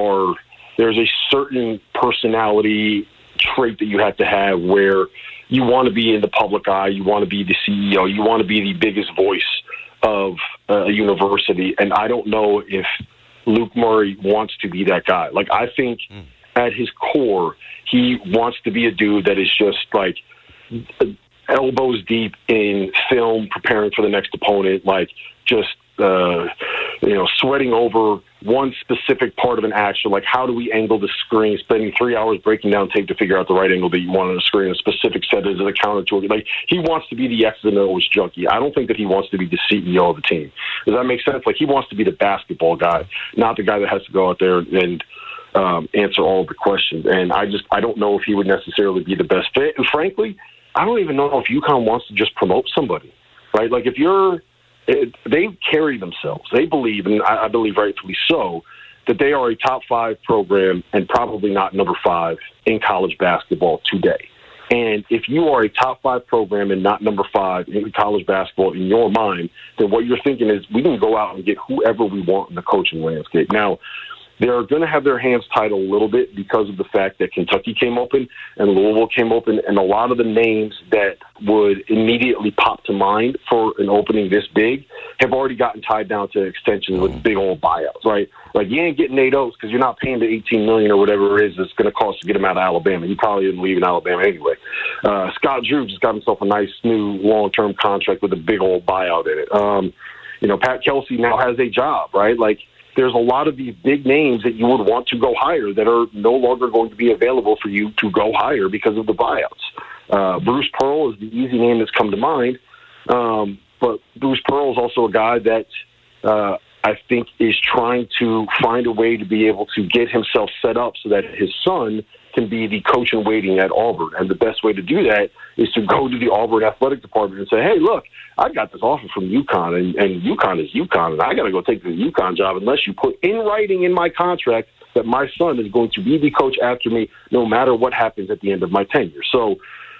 there's a certain personality trait that you have to have where you want to be in the public eye, you want to be the CEO, you want to be the biggest voice of a university. And I don't know if Luke Murray wants to be that guy. Like, I think at his core, he wants to be a dude that is just like elbows deep in film, preparing for the next opponent, like just sweating over one specific part of an action, like how do we angle the screen, spending 3 hours breaking down tape to figure out the right angle that you want on the screen, a specific set as a counter to it. Like, he wants to be the X's and O's junkie. I don't think that he wants to be the CEO of the team. Does that make sense? Like, he wants to be the basketball guy, not the guy that has to go out there and answer all of the questions. And I don't know if he would necessarily be the best fit. And frankly, I don't even know if UConn wants to just promote somebody, right? Like, they carry themselves. They believe, and I believe rightfully so, that they are a top 5 program and probably not number 5 in college basketball today. And if you are a top 5 program and not number 5 in college basketball in your mind, then what you're thinking is we can go out and get whoever we want in the coaching landscape. Now, they're going to have their hands tied a little bit because of the fact that Kentucky came open and Louisville came open, and a lot of the names that would immediately pop to mind for an opening this big have already gotten tied down to extensions with big old buyouts, right? Like, you ain't getting Nate Oates because you're not paying the $18 million or whatever it is it's going to cost to get him out of Alabama. He probably isn't leaving Alabama anyway. Scott Drew just got himself a nice new long-term contract with a big old buyout in it. Pat Kelsey now has a job, right? Like, there's a lot of these big names that you would want to go hire that are no longer going to be available for you to go hire because of the buyouts. Bruce Pearl is the easy name that's come to mind, but Bruce Pearl is also a guy that I think is trying to find a way to be able to get himself set up so that his son can be the coach in waiting at Auburn. And the best way to do that is to go to the Auburn athletic department and say, hey, look, I got this offer from UConn, and UConn is UConn, and I got to go take the UConn job unless you put in writing in my contract that my son is going to be the coach after me no matter what happens at the end of my tenure. So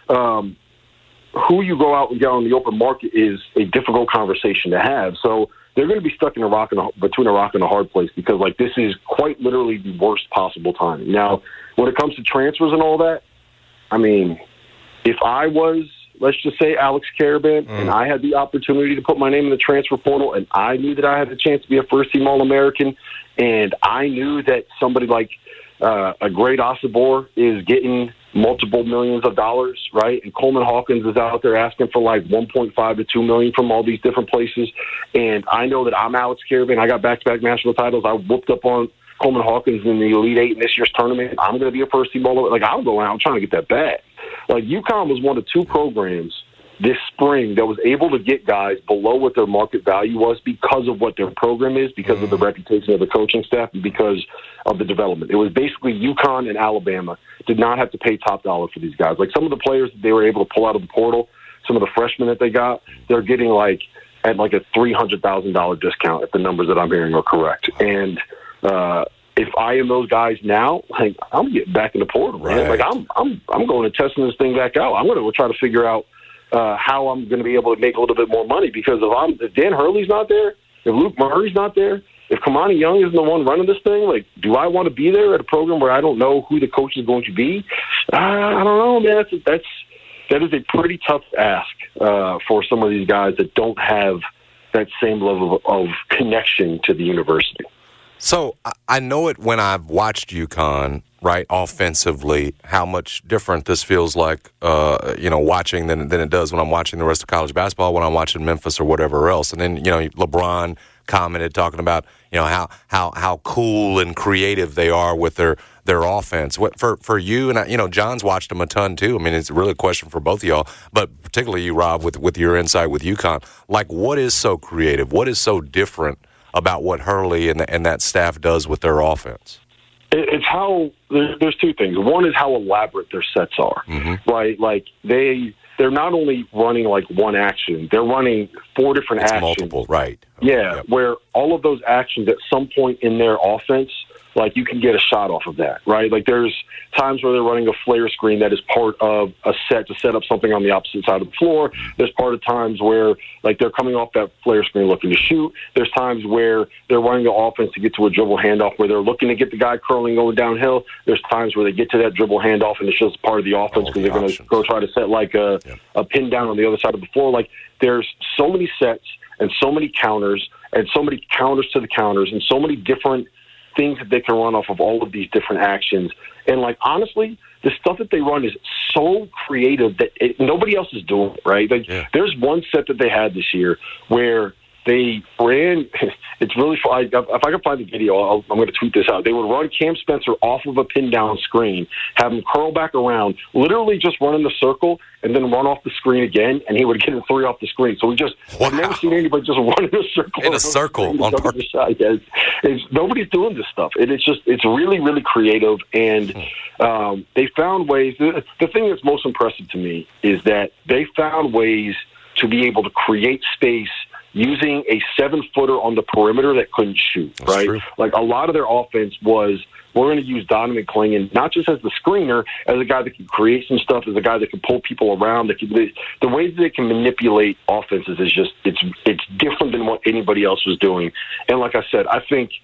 who you go out and get on the open market is a difficult conversation to have. So they're going to be stuck in between a rock and a hard place because, like, this is quite literally the worst possible time. Now, when it comes to transfers and all that, I mean, if I was, let's just say, Alex Karaban, and I had the opportunity to put my name in the transfer portal, and I knew that I had the chance to be a first-team All-American, and I knew that somebody like a great Osibor is getting multiple millions of dollars, right? And Coleman Hawkins is out there asking for like $1.5 to $2 million from all these different places. And I know that I'm Alex Karaban. I got back-to-back national titles. I whooped up on Coleman Hawkins in the Elite Eight in this year's tournament. I'm going to be a first-team All-American. Like, I'm going out. I'm trying to get that bag. Like, UConn was one of 2 programs this spring that was able to get guys below what their market value was because of what their program is, because of the reputation of the coaching staff, and because of the development. It was basically UConn and Alabama did not have to pay top dollar for these guys. Like, some of the players that they were able to pull out of the portal, some of the freshmen that they got, they're getting like at like a $300,000 discount if the numbers that I'm hearing are correct. And if I am those guys now, like, I'm getting back in the portal, man. Like, I'm going and testing this thing back out. I'm going to try to figure out how I'm going to be able to make a little bit more money, because if Dan Hurley's not there, if Luke Murray's not there, if Kamani Young isn't the one running this thing, like, do I want to be there at a program where I don't know who the coach is going to be? I don't know, man. That is a pretty tough ask for some of these guys that don't have that same level of connection to the university. So I know it when I've watched UConn, right, offensively, how much different this feels like, watching than it does when I'm watching the rest of college basketball, when I'm watching Memphis or whatever else. And then, LeBron commented talking about, how cool and creative they are with their offense. What for you, and John's watched them a ton too. I mean, it's really a question for both of y'all, but particularly you, Rob, with your insight with UConn. Like, what is so creative? What is so different about what Hurley and that staff does with their offense? It's how there's 2 things. One is how elaborate their sets are, right? Like, they're not only running like one action, they're running 4 different actions. Multiple, right? Yeah, Yep. Where all of those actions at some point in their offense, like, you can get a shot off of that, right? Like, there's times where they're running a flare screen that is part of a set to set up something on the opposite side of the floor. There's part of times where, like, they're coming off that flare screen looking to shoot. There's times where they're running the offense to get to a dribble handoff where they're looking to get the guy curling going downhill. There's times where they get to that dribble handoff and it's just part of the offense because they're going to go try to set, like, a pin down on the other side of the floor. Like, there's so many sets and so many counters and so many counters to the counters and so many different things that they can run off of all of these different actions. And, like, honestly, the stuff that they run is so creative that nobody else is doing it, right? Like, there's one set that they had this year where they ran – it's really – if I can find the video, I'm going to tweet this out. They would run Cam Spencer off of a pin-down screen, have him curl back around, literally just run in the circle, and then run off the screen again, and he would get a 3 off the scrreen. So I've never seen anybody just run in a circle. In a circle. On purpose. Nobody's doing this stuff. It's really, really creative, and they found ways. The thing that's most impressive to me is that they found ways to be able to create space using a 7-footer on the perimeter that couldn't shoot, right? True. Like, a lot of their offense was, we're going to use Donovan Clingan not just as the screener, as a guy that can create some stuff, as a guy that can pull people around. The ways that they can manipulate offenses is just, it's different than what anybody else was doing. And like I said,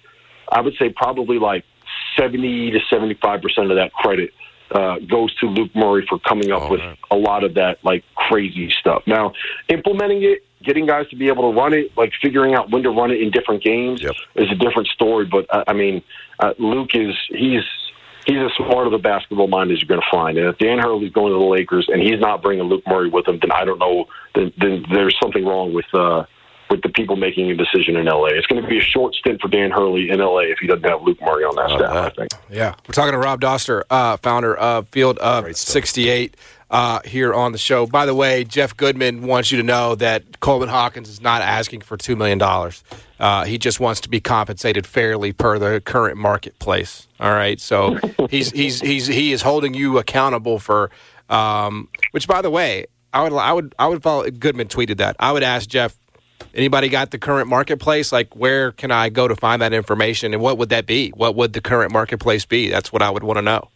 I would say probably like 70 to 75% of that credit goes to Luke Murray for coming up with a lot of that, like, crazy stuff. Now, implementing it, getting guys to be able to run it, like figuring out when to run it in different games is a different story. But, I mean, Luke he's as smart of a basketball mind as you're going to find. And if Dan Hurley's going to the Lakers and he's not bringing Luke Murray with him, then I don't know, then there's something wrong with the people making a decision in L.A. It's going to be a short stint for Dan Hurley in L.A. if he doesn't have Luke Murray on that staff, I think. Yeah. We're talking to Rob Doster, founder of Field of 68, here on the show. By the way, Jeff Goodman wants you to know that Coleman Hawkins is not asking for $2 million. He just wants to be compensated fairly per the current marketplace. All right. So he is holding you accountable for, which, by the way, I would follow. Goodman tweeted that. I would ask Jeff, anybody got the current marketplace? Like, where can I go to find that information, and what would that be? What would the current marketplace be? That's what I would want to know.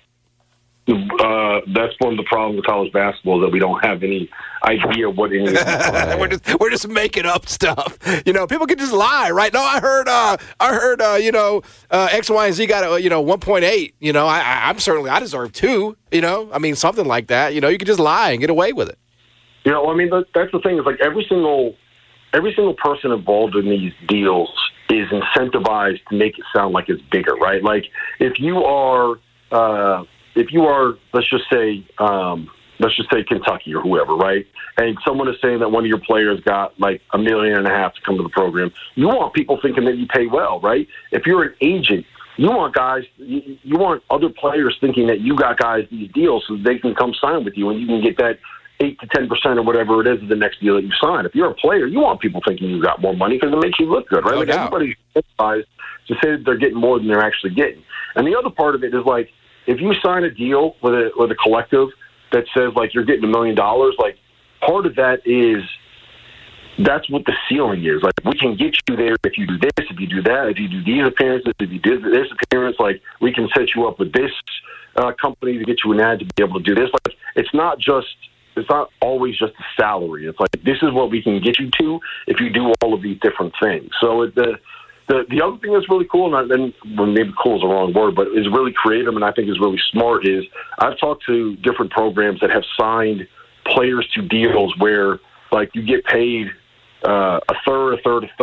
That's one of the problems with college basketball, that we don't have any idea what it is. We're just making up stuff. You know, people can just lie, right? No, I heard X, Y, and Z got 1.8. You know, I deserve 2. You know, I mean, something like that. You know, you can just lie and get away with it. You know, I mean, that's the thing. Is like every single person involved in these deals is incentivized to make it sound like it's bigger, right? Like, if you are, let's just say Kentucky or whoever, right? And someone is saying that one of your players got like $1.5 million to come to the program. You want people thinking that you pay well, right? If you're an agent, you want other players thinking that you got guys these deals so they can come sign with you, and you can get that 8 to 10% or whatever it is of the next deal that you sign. If you're a player, you want people thinking you got more money because it makes you look good, right? Everybody's incentivized to say that they're getting more than they're actually getting. And the other part of it is, like, if you sign a deal with a collective that says, like, you're getting $1 million, like, part of that is that's what the ceiling is. Like, we can get you there if you do this, if you do that, if you do these appearances, if you do this appearance, like, we can set you up with this company to get you an ad to be able to do this. Like, it's not always just a salary. It's like, this is what we can get you to if you do all of these different things. So the other thing that's really cool, and maybe cool is the wrong word, but is really creative and I think is really smart, is I've talked to different programs that have signed players to deals where, like, you get paid a third,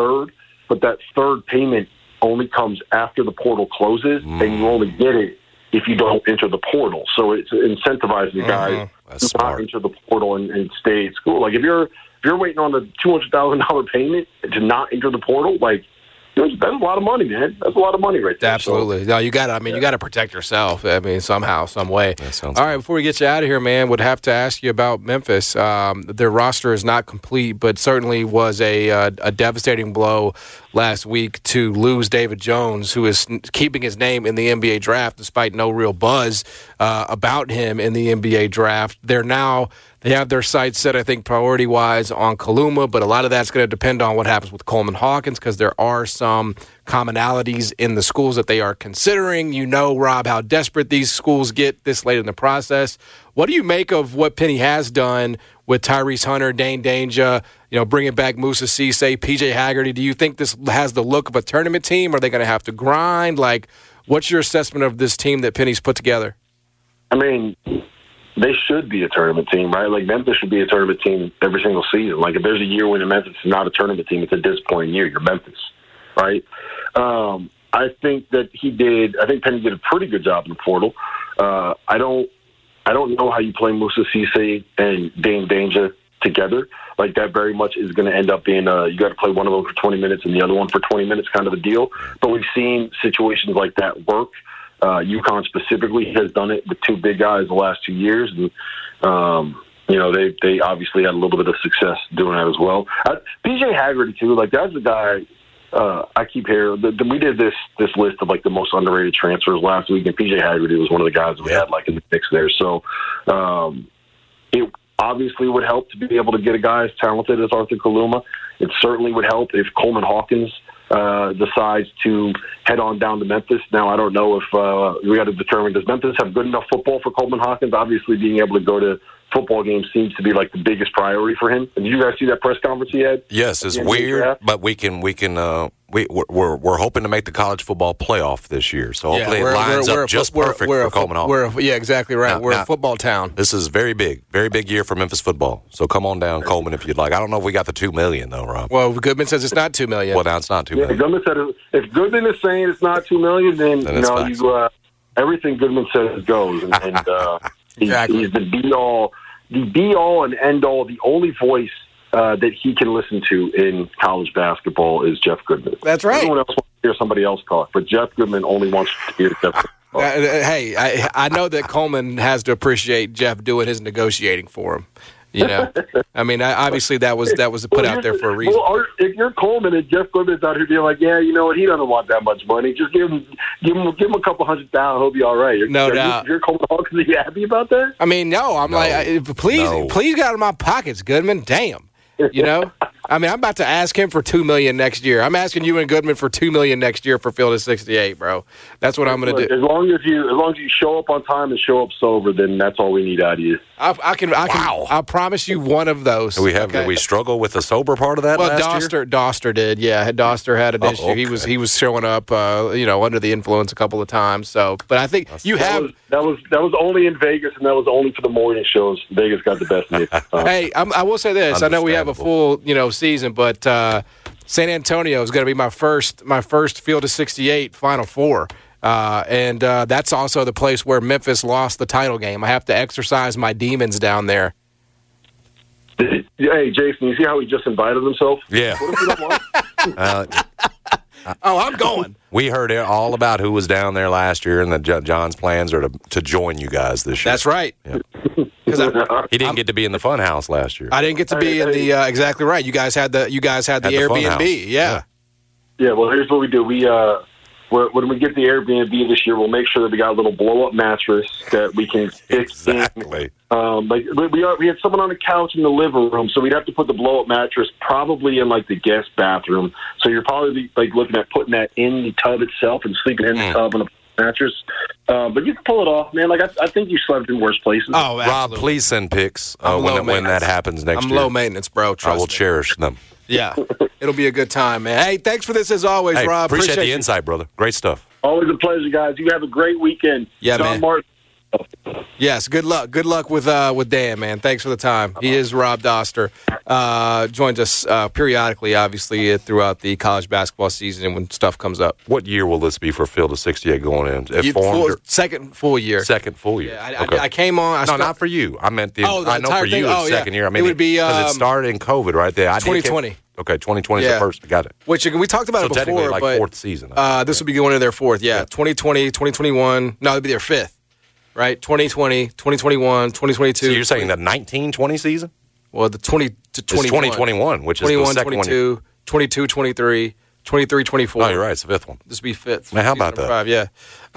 but that third payment only comes after the portal closes, and you only get it if you don't enter the portal. So it's incentivizing the guys to not enter the portal and stay at school. Like, if you're waiting on the $200,000 payment to not enter the portal, like, that's a lot of money, man. That's a lot of money right there. Absolutely. No, you got to. I mean, you got to protect yourself. I mean, somehow, some way. All right. Before we get you out of here, man, would have to ask you about Memphis. Their roster is not complete, but certainly was a devastating blow last week to lose David Jones, who is keeping his name in the NBA draft despite no real buzz about him in the NBA draft. They have their sights set, I think, priority-wise on Kaluma, but a lot of that's going to depend on what happens with Coleman Hawkins, because there are some commonalities in the schools that they are considering. You know, Rob, how desperate these schools get this late in the process. What do you make of what Penny has done with Tyrese Hunter, Dane Danger, bringing back Moussa Cisse, P.J. Haggerty? Do you think this has the look of a tournament team? Are they going to have to grind? Like, what's your assessment of this team that Penny's put together? I mean, they should be a tournament team, right? Like, Memphis should be a tournament team every single season. Like, if there's a year when Memphis is not a tournament team, it's a disappointing year. You're Memphis, right? I think Penny did a pretty good job in the portal. I don't know how you play Moussa Cisse and Dane Danger together. Like, that very much is going to end up being you got to play one of them for 20 minutes and the other one for 20 minutes kind of a deal. But we've seen situations like that work. UConn specifically has done it with two big guys the last 2 years. And, they obviously had a little bit of success doing that as well. PJ Haggerty, too, like, that's the guy I keep hearing. We did this list of, like, the most underrated transfers last week, and PJ Haggerty was one of the guys we had, like, in the mix there. So it obviously would help to be able to get a guy as talented as Arthur Kaluma. It certainly would help if Coleman Hawkins decides to head on down to Memphis. Now, I don't know if we got to determine, does Memphis have good enough football for Coleman Hawkins? Obviously, being able to go to football games seems to be like the biggest priority for him. Did you guys see that press conference he had? Yes, it's weird, but we're hoping to make the college football playoff this year. So hopefully it lines up just perfect for Coleman Hawkins. Yeah, exactly right. We're a football town. This is very big year for Memphis football. So come on down, Coleman, if you'd like. I don't know if we got the $2 million though, Rob. Well, Goodman says it's not $2 million. Well, now it's not $2 million. Goodman said if Goodman is saying it's not $2 million, then everything Goodman says goes, and exactly. He's the be all and end all. The only voice that he can listen to in college basketball is Jeff Goodman. That's right. Everyone else wants to hear somebody else talk, but Jeff Goodman only wants to hear Jeff Goodman talk. Hey, I know that Coleman has to appreciate Jeff doing his negotiating for him. You know, I mean, obviously that was put out there for a reason. Well, if you're Coleman and Jeff Goodman's out here being like, yeah, you know what, he doesn't want that much money. Just give him a couple $100,000, he'll be all right. No doubt. You're Coleman Hawkins, are you happy about that? I mean, no. I'm like, please get out of my pockets, Goodman. Damn. You know, I mean, I'm about to ask him for $2 million next year. I'm asking you and Goodman for $2 million next year for Field of 68, bro. That's what I'm going to do. As long as you show up on time and show up sober, then that's all we need out of you. I'll promise you one of those. Did we struggle with the sober part of that? Well, last year? Doster did. Yeah, Doster had an issue. Okay. He was showing up, under the influence a couple of times. So, but I think that was only in Vegas, and that was only for the morning shows. Vegas got the best mix. Hey, I will say this. I know we have a full season, but San Antonio is going to be my first Field of 68 Final Four. And that's also the place where Memphis lost the title game. I have to exercise my demons down there. Hey, Jason, you see how he just invited himself? Yeah. What if you don't want? I'm going. We heard all about who was down there last year, and John's plans are to join you guys this year. That's right. Yeah. He didn't get to be in the fun house last year. I didn't get to be in the exactly right. You guys had the Airbnb. Yeah. Yeah. Well, here's what we do. When we get the Airbnb this year, we'll make sure that we got a little blow-up mattress that we can fix. Exactly. We had someone on the couch in the living room, so we'd have to put the blow-up mattress probably in like the guest bathroom. So you're probably like looking at putting that in the tub itself and sleeping in the tub on a mattress. But you can pull it off, man. Like I think you slept in worse places. Oh, absolutely. Rob, please send pics when that happens next year. I'm low maintenance, bro. I will cherish them. Yeah, it'll be a good time, man. Hey, thanks for this as always, Rob. Appreciate the insight, brother. Great stuff. Always a pleasure, guys. You have a great weekend. Yeah, John man. Martin. Yes, good luck. Good luck with Dan, man. Thanks for the time. He is Rob Doster. Joins us periodically, obviously, throughout the college basketball season and when stuff comes up. What year will this be for Field of 68 going in? Second full year. Second full year. Yeah, I came on. Not for you. I meant I know for you it's second year. I mean, it would be because it started in COVID right there. 2020. Okay, 2020 is the first. Got it. Which we talked about it before, technically like but fourth season. This will be going into their fourth. Yeah, 2020, 2021. No, it'll be their fifth. Right, 2020, 2021, 2022. So you're saying the 19-20 season? Well, the 20 to 21. It's 2021, which is the second 22, one. 22, 23, 23, 24. Oh, you're right. It's the fifth one. This will be fifth. Man, how about that? 5, yeah.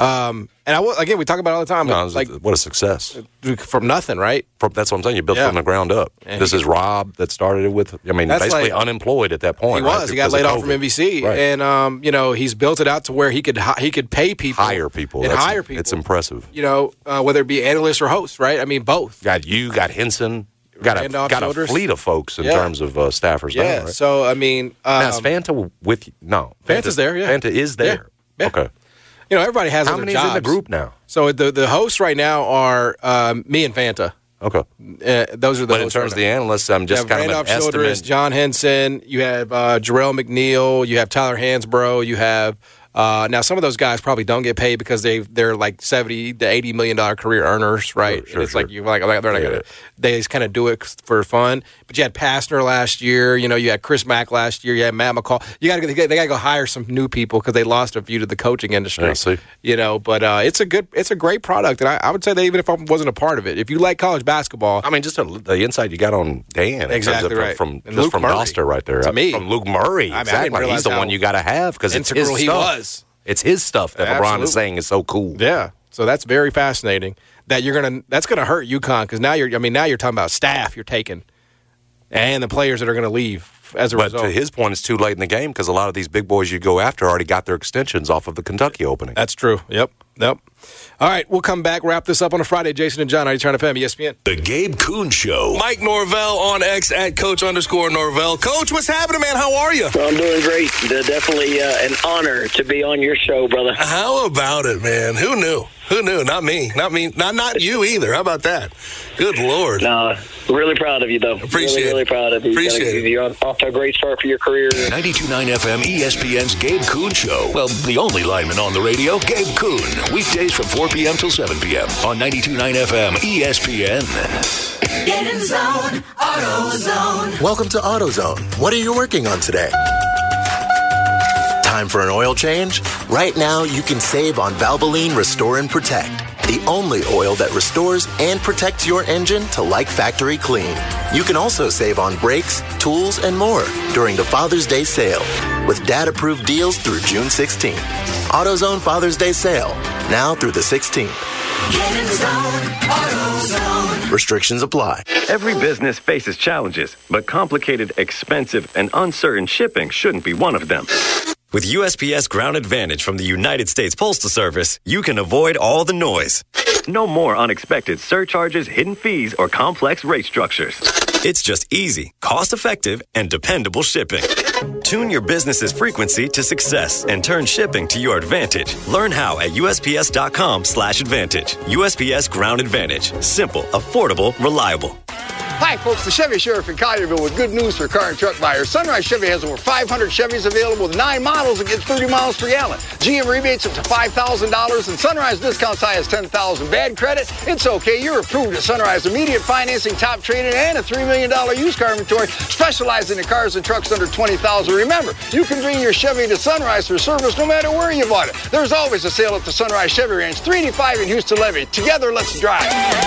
And again, we talk about it all the time. What a success. From nothing, right? That's what I'm saying. You built from the ground up. And this is Rob that started it with, basically unemployed at that point. He was. He got laid off from NBC. Right. And, he's built it out to where he could pay people. Hire people. Hire people. It's impressive. Whether it be analysts or hosts, right? I mean, both. Got Henson. Got a fleet of folks in terms of staffers. Yeah. Now, right? So, I mean. Now, is Fanta with you? No. Fanta's there, yeah. Fanta is there. Yeah. Okay. Everybody has How other many jobs. is in the group now? So the hosts right now are me and Fanta. Okay. Those are the But in terms of the analysts, I'm just kind Randolph of an Childress, estimate. John Henson, you have Jarrell McNeil, you have Tyler Hansbrough, you have Now, some of those guys probably don't get paid because they're like $70 to $80 million career earners, right? Sure, it's like they're not gonna. They just kind of do it for fun. But you had Pastner last year. You had Chris Mack last year. You had Matt McCall. They got to go hire some new people because they lost a few to the coaching industry. Yeah, see. But it's a great product, and I would say that even if I wasn't a part of it, if you like college basketball, I mean, just the insight you got on Dan, exactly right, from Doster right there, to me, from Luke Murray, exactly. He's the one you got to have because it's his stuff. It's his stuff that LeBron is saying is so cool. Yeah, so that's very fascinating. That's gonna hurt UConn because now you're talking about staff you're taking, and the players that are going to leave as a result. But to his point, it's too late in the game because a lot of these big boys you go after already got their extensions off of the Kentucky opening. That's true. Yep. All right, we'll come back, wrap this up on a Friday. Jason and John, 92.9 FM, ESPN. The Gabe Kuhn Show. Mike Norvell on X at Coach_Norvell. Coach, what's happening, man? How are you? Well, I'm doing great. Definitely an honor to be on your show, brother. How about it, man? Who knew? Not me. Not you either. How about that? Good Lord. No, really proud of you, though. Appreciate it. Really proud of you. Appreciate it. You're off to a great start for your career. 92.9 FM, ESPN's Gabe Kuhn Show. Well, the only lineman on the radio, Gabe Kuhn. Weekdays from 4 p.m. till 7 p.m. on 92.9 FM, ESPN. Get in the zone, AutoZone. Welcome to AutoZone. What are you working on today? Time for an oil change? Right now, you can save on Valvoline Restore and Protect, the only oil that restores and protects your engine to like factory clean. You can also save on brakes, tools, and more during the Father's Day sale with dad-approved deals through June 16th. AutoZone Father's Day sale, now through the 16th. Get in the zone, AutoZone. Restrictions apply. Every business faces challenges, but complicated, expensive, and uncertain shipping shouldn't be one of them. With USPS Ground Advantage from the United States Postal Service, you can avoid all the noise. No more unexpected surcharges, hidden fees, or complex rate structures. It's just easy, cost-effective, and dependable shipping. Tune your business's frequency to success and turn shipping to your advantage. Learn how at USPS.com/advantage. USPS Ground Advantage. Simple, affordable, reliable. Hi, folks. The Chevy Sheriff in Collierville with good news for car and truck buyers. Sunrise Chevy has over 500 Chevys available with 9 models that get 30 miles per gallon. GM rebates up to $5,000, and Sunrise discounts high as $10,000. Bad credit? It's okay. You're approved at Sunrise. Immediate financing, top trading, and a $3 million used car inventory, specializing in cars and trucks under $20,000. Remember, you can bring your Chevy to Sunrise for service no matter where you bought it. There's always a sale at the Sunrise Chevy Ranch, 385 in Houston Levy. Together, let's drive.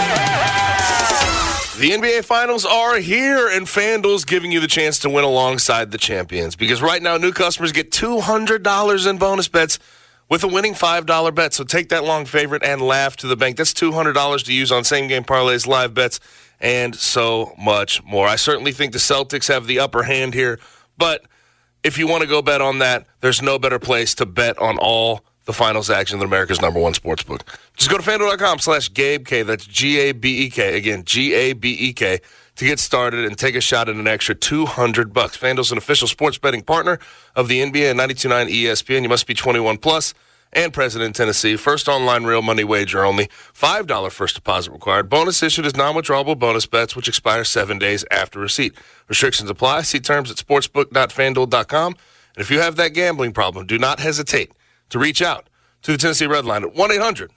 The NBA Finals are here, and FanDuel's giving you the chance to win alongside the champions. Because right now, new customers get $200 in bonus bets with a winning $5 bet. So take that long favorite and laugh to the bank. That's $200 to use on same-game parlays, live bets, and so much more. I certainly think the Celtics have the upper hand here, but if you want to go bet on that, there's no better place to bet on all the finals action than America's #1 sportsbook. Just go to FanDuel.com/GabeK. That's GABEK. Again, GABEK to get started and take a shot at an extra $200. FanDuel's an official sports betting partner of the NBA and 92.9 ESPN. You must be 21 plus and present in Tennessee. First online real money wager only. $5 first deposit required. Bonus issued as non-withdrawable bonus bets, which expire 7 days after receipt. Restrictions apply. See terms at sportsbook.fanduel.com. And if you have that gambling problem, do not hesitate to reach out to the Tennessee Red Line at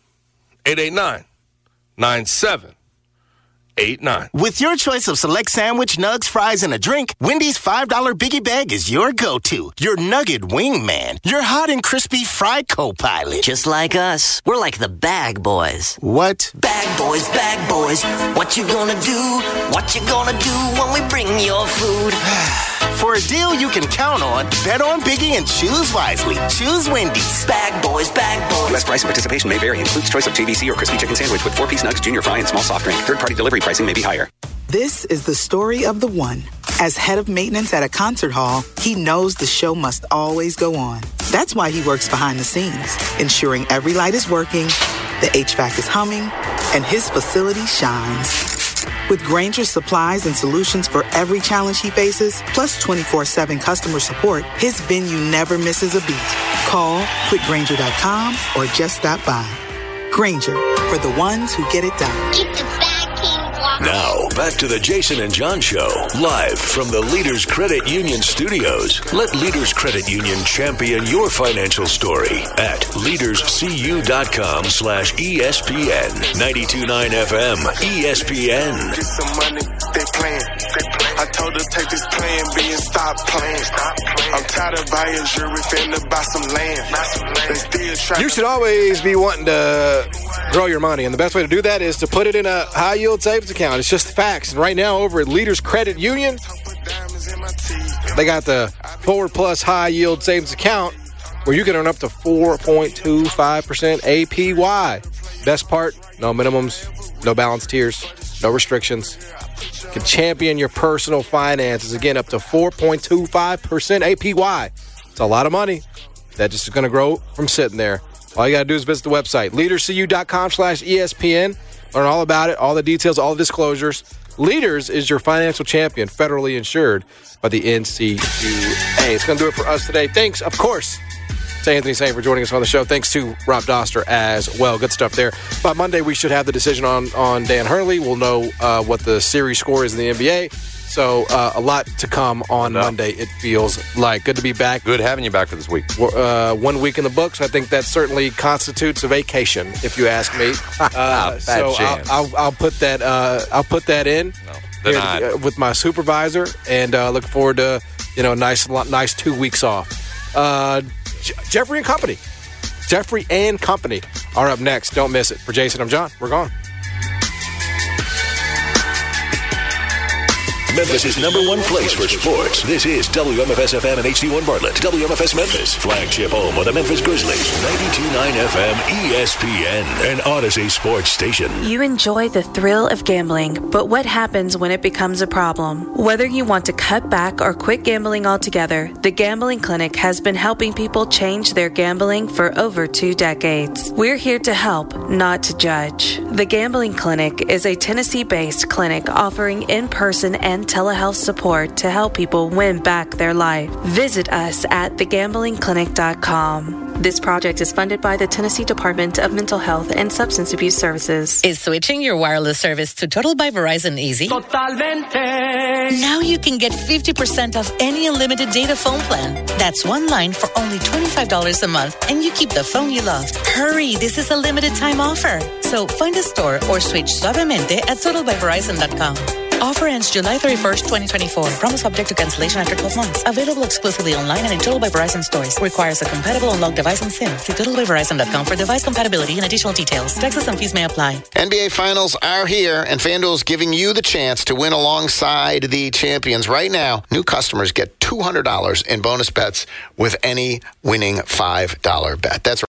1-800-889-9789. With your choice of select sandwich, nugs, fries, and a drink, Wendy's $5 Biggie Bag is your go-to. Your nugget wingman. Your hot and crispy fried co-pilot. Just like us. We're like the Bag Boys. What? Bag Boys, what you gonna do? What you gonna do when we bring your food? For a deal you can count on, bet on Biggie and choose wisely. Choose Wendy's. Bag Boys. U.S. price and participation may vary. Includes choice of JVC or crispy chicken sandwich with 4-piece nugs, junior fry, and small soft drink. Third-party delivery pricing may be higher. This is the story of the one. As head of maintenance at a concert hall, he knows the show must always go on. That's why he works behind the scenes, ensuring every light is working, the HVAC is humming, and his facility shines. With Grainger's supplies and solutions for every challenge he faces, plus 24/7 customer support, his venue never misses a beat. Call quickgrainger.com or just stop by. Grainger, for the ones who get it done. It's the Bad King Now, back to the Jason and John Show, live from the Leaders Credit Union studios. Let Leaders Credit Union champion your financial story at leaderscu.com/ESPN. 92.9 FM, ESPN. Get some money, they playing. I told her take this plan B and stop playing. I'm tired of buying jewelry, finna buy some land. You should always be wanting to grow your money, and the best way to do that is to put it in a high-yield savings account. It's just facts. And right now, over at Leaders Credit Union, they got the Forward Plus high-yield savings account where you can earn up to 4.25% APY. Best part, no minimums, no balance tiers, no restrictions. You can champion your personal finances, again, up to 4.25% APY. It's a lot of money. That just is going to grow from sitting there. All you got to do is visit the website, leaderscu.com/ESPN. Learn all about it, all the details, all the disclosures. Leaders is your financial champion, federally insured by the NCUA. It's going to do it for us today. Thanks, of course, to Anthony Sain for joining us on the show. Thanks to Rob Doster as well. Good stuff there. By Monday, we should have the decision on Dan Hurley. We'll know what the series score is in the NBA. So a lot to come on Monday, it feels like. Good to be back. Good having you back for this week. 1 week in the books. I think that certainly constitutes a vacation, if you ask me. So I'll put that. I'll put that in here, with my supervisor, and look forward to nice 2 weeks off. Jeffrey and Company. Jeffrey and Company are up next. Don't miss it. For Jason, I'm John. We're gone. Memphis' #1 place for sports. This is WMFS-FM and HD1 Bartlett. WMFS Memphis, flagship home of the Memphis Grizzlies. 92.9 FM ESPN, an Odyssey sports station. You enjoy the thrill of gambling, but what happens when it becomes a problem? Whether you want to cut back or quit gambling altogether, the Gambling Clinic has been helping people change their gambling for over 2 decades. We're here to help, not to judge. The Gambling Clinic is a Tennessee-based clinic offering in-person and telehealth support to help people win back their life. Visit us at thegamblingclinic.com. This project is funded by the Tennessee Department of Mental Health and Substance Abuse Services. Is switching your wireless service to Total by Verizon easy? Totalmente. Now you can get 50% off any unlimited data phone plan. That's one line for only $25 a month, and you keep the phone you love. Hurry, this is a limited time offer. So find a store or switch suavemente at totalbyverizon.com. Offer ends July 31st, 2024. Promo subject to cancellation after 12 months. Available exclusively online and in Total by Verizon stores. Requires a compatible unlocked device and SIM. See totalbyverizon.com for device compatibility and additional details. Taxes and fees may apply. NBA Finals are here, and FanDuel's giving you the chance to win alongside the champions. Right now, new customers get $200 in bonus bets with any winning $5 bet. That's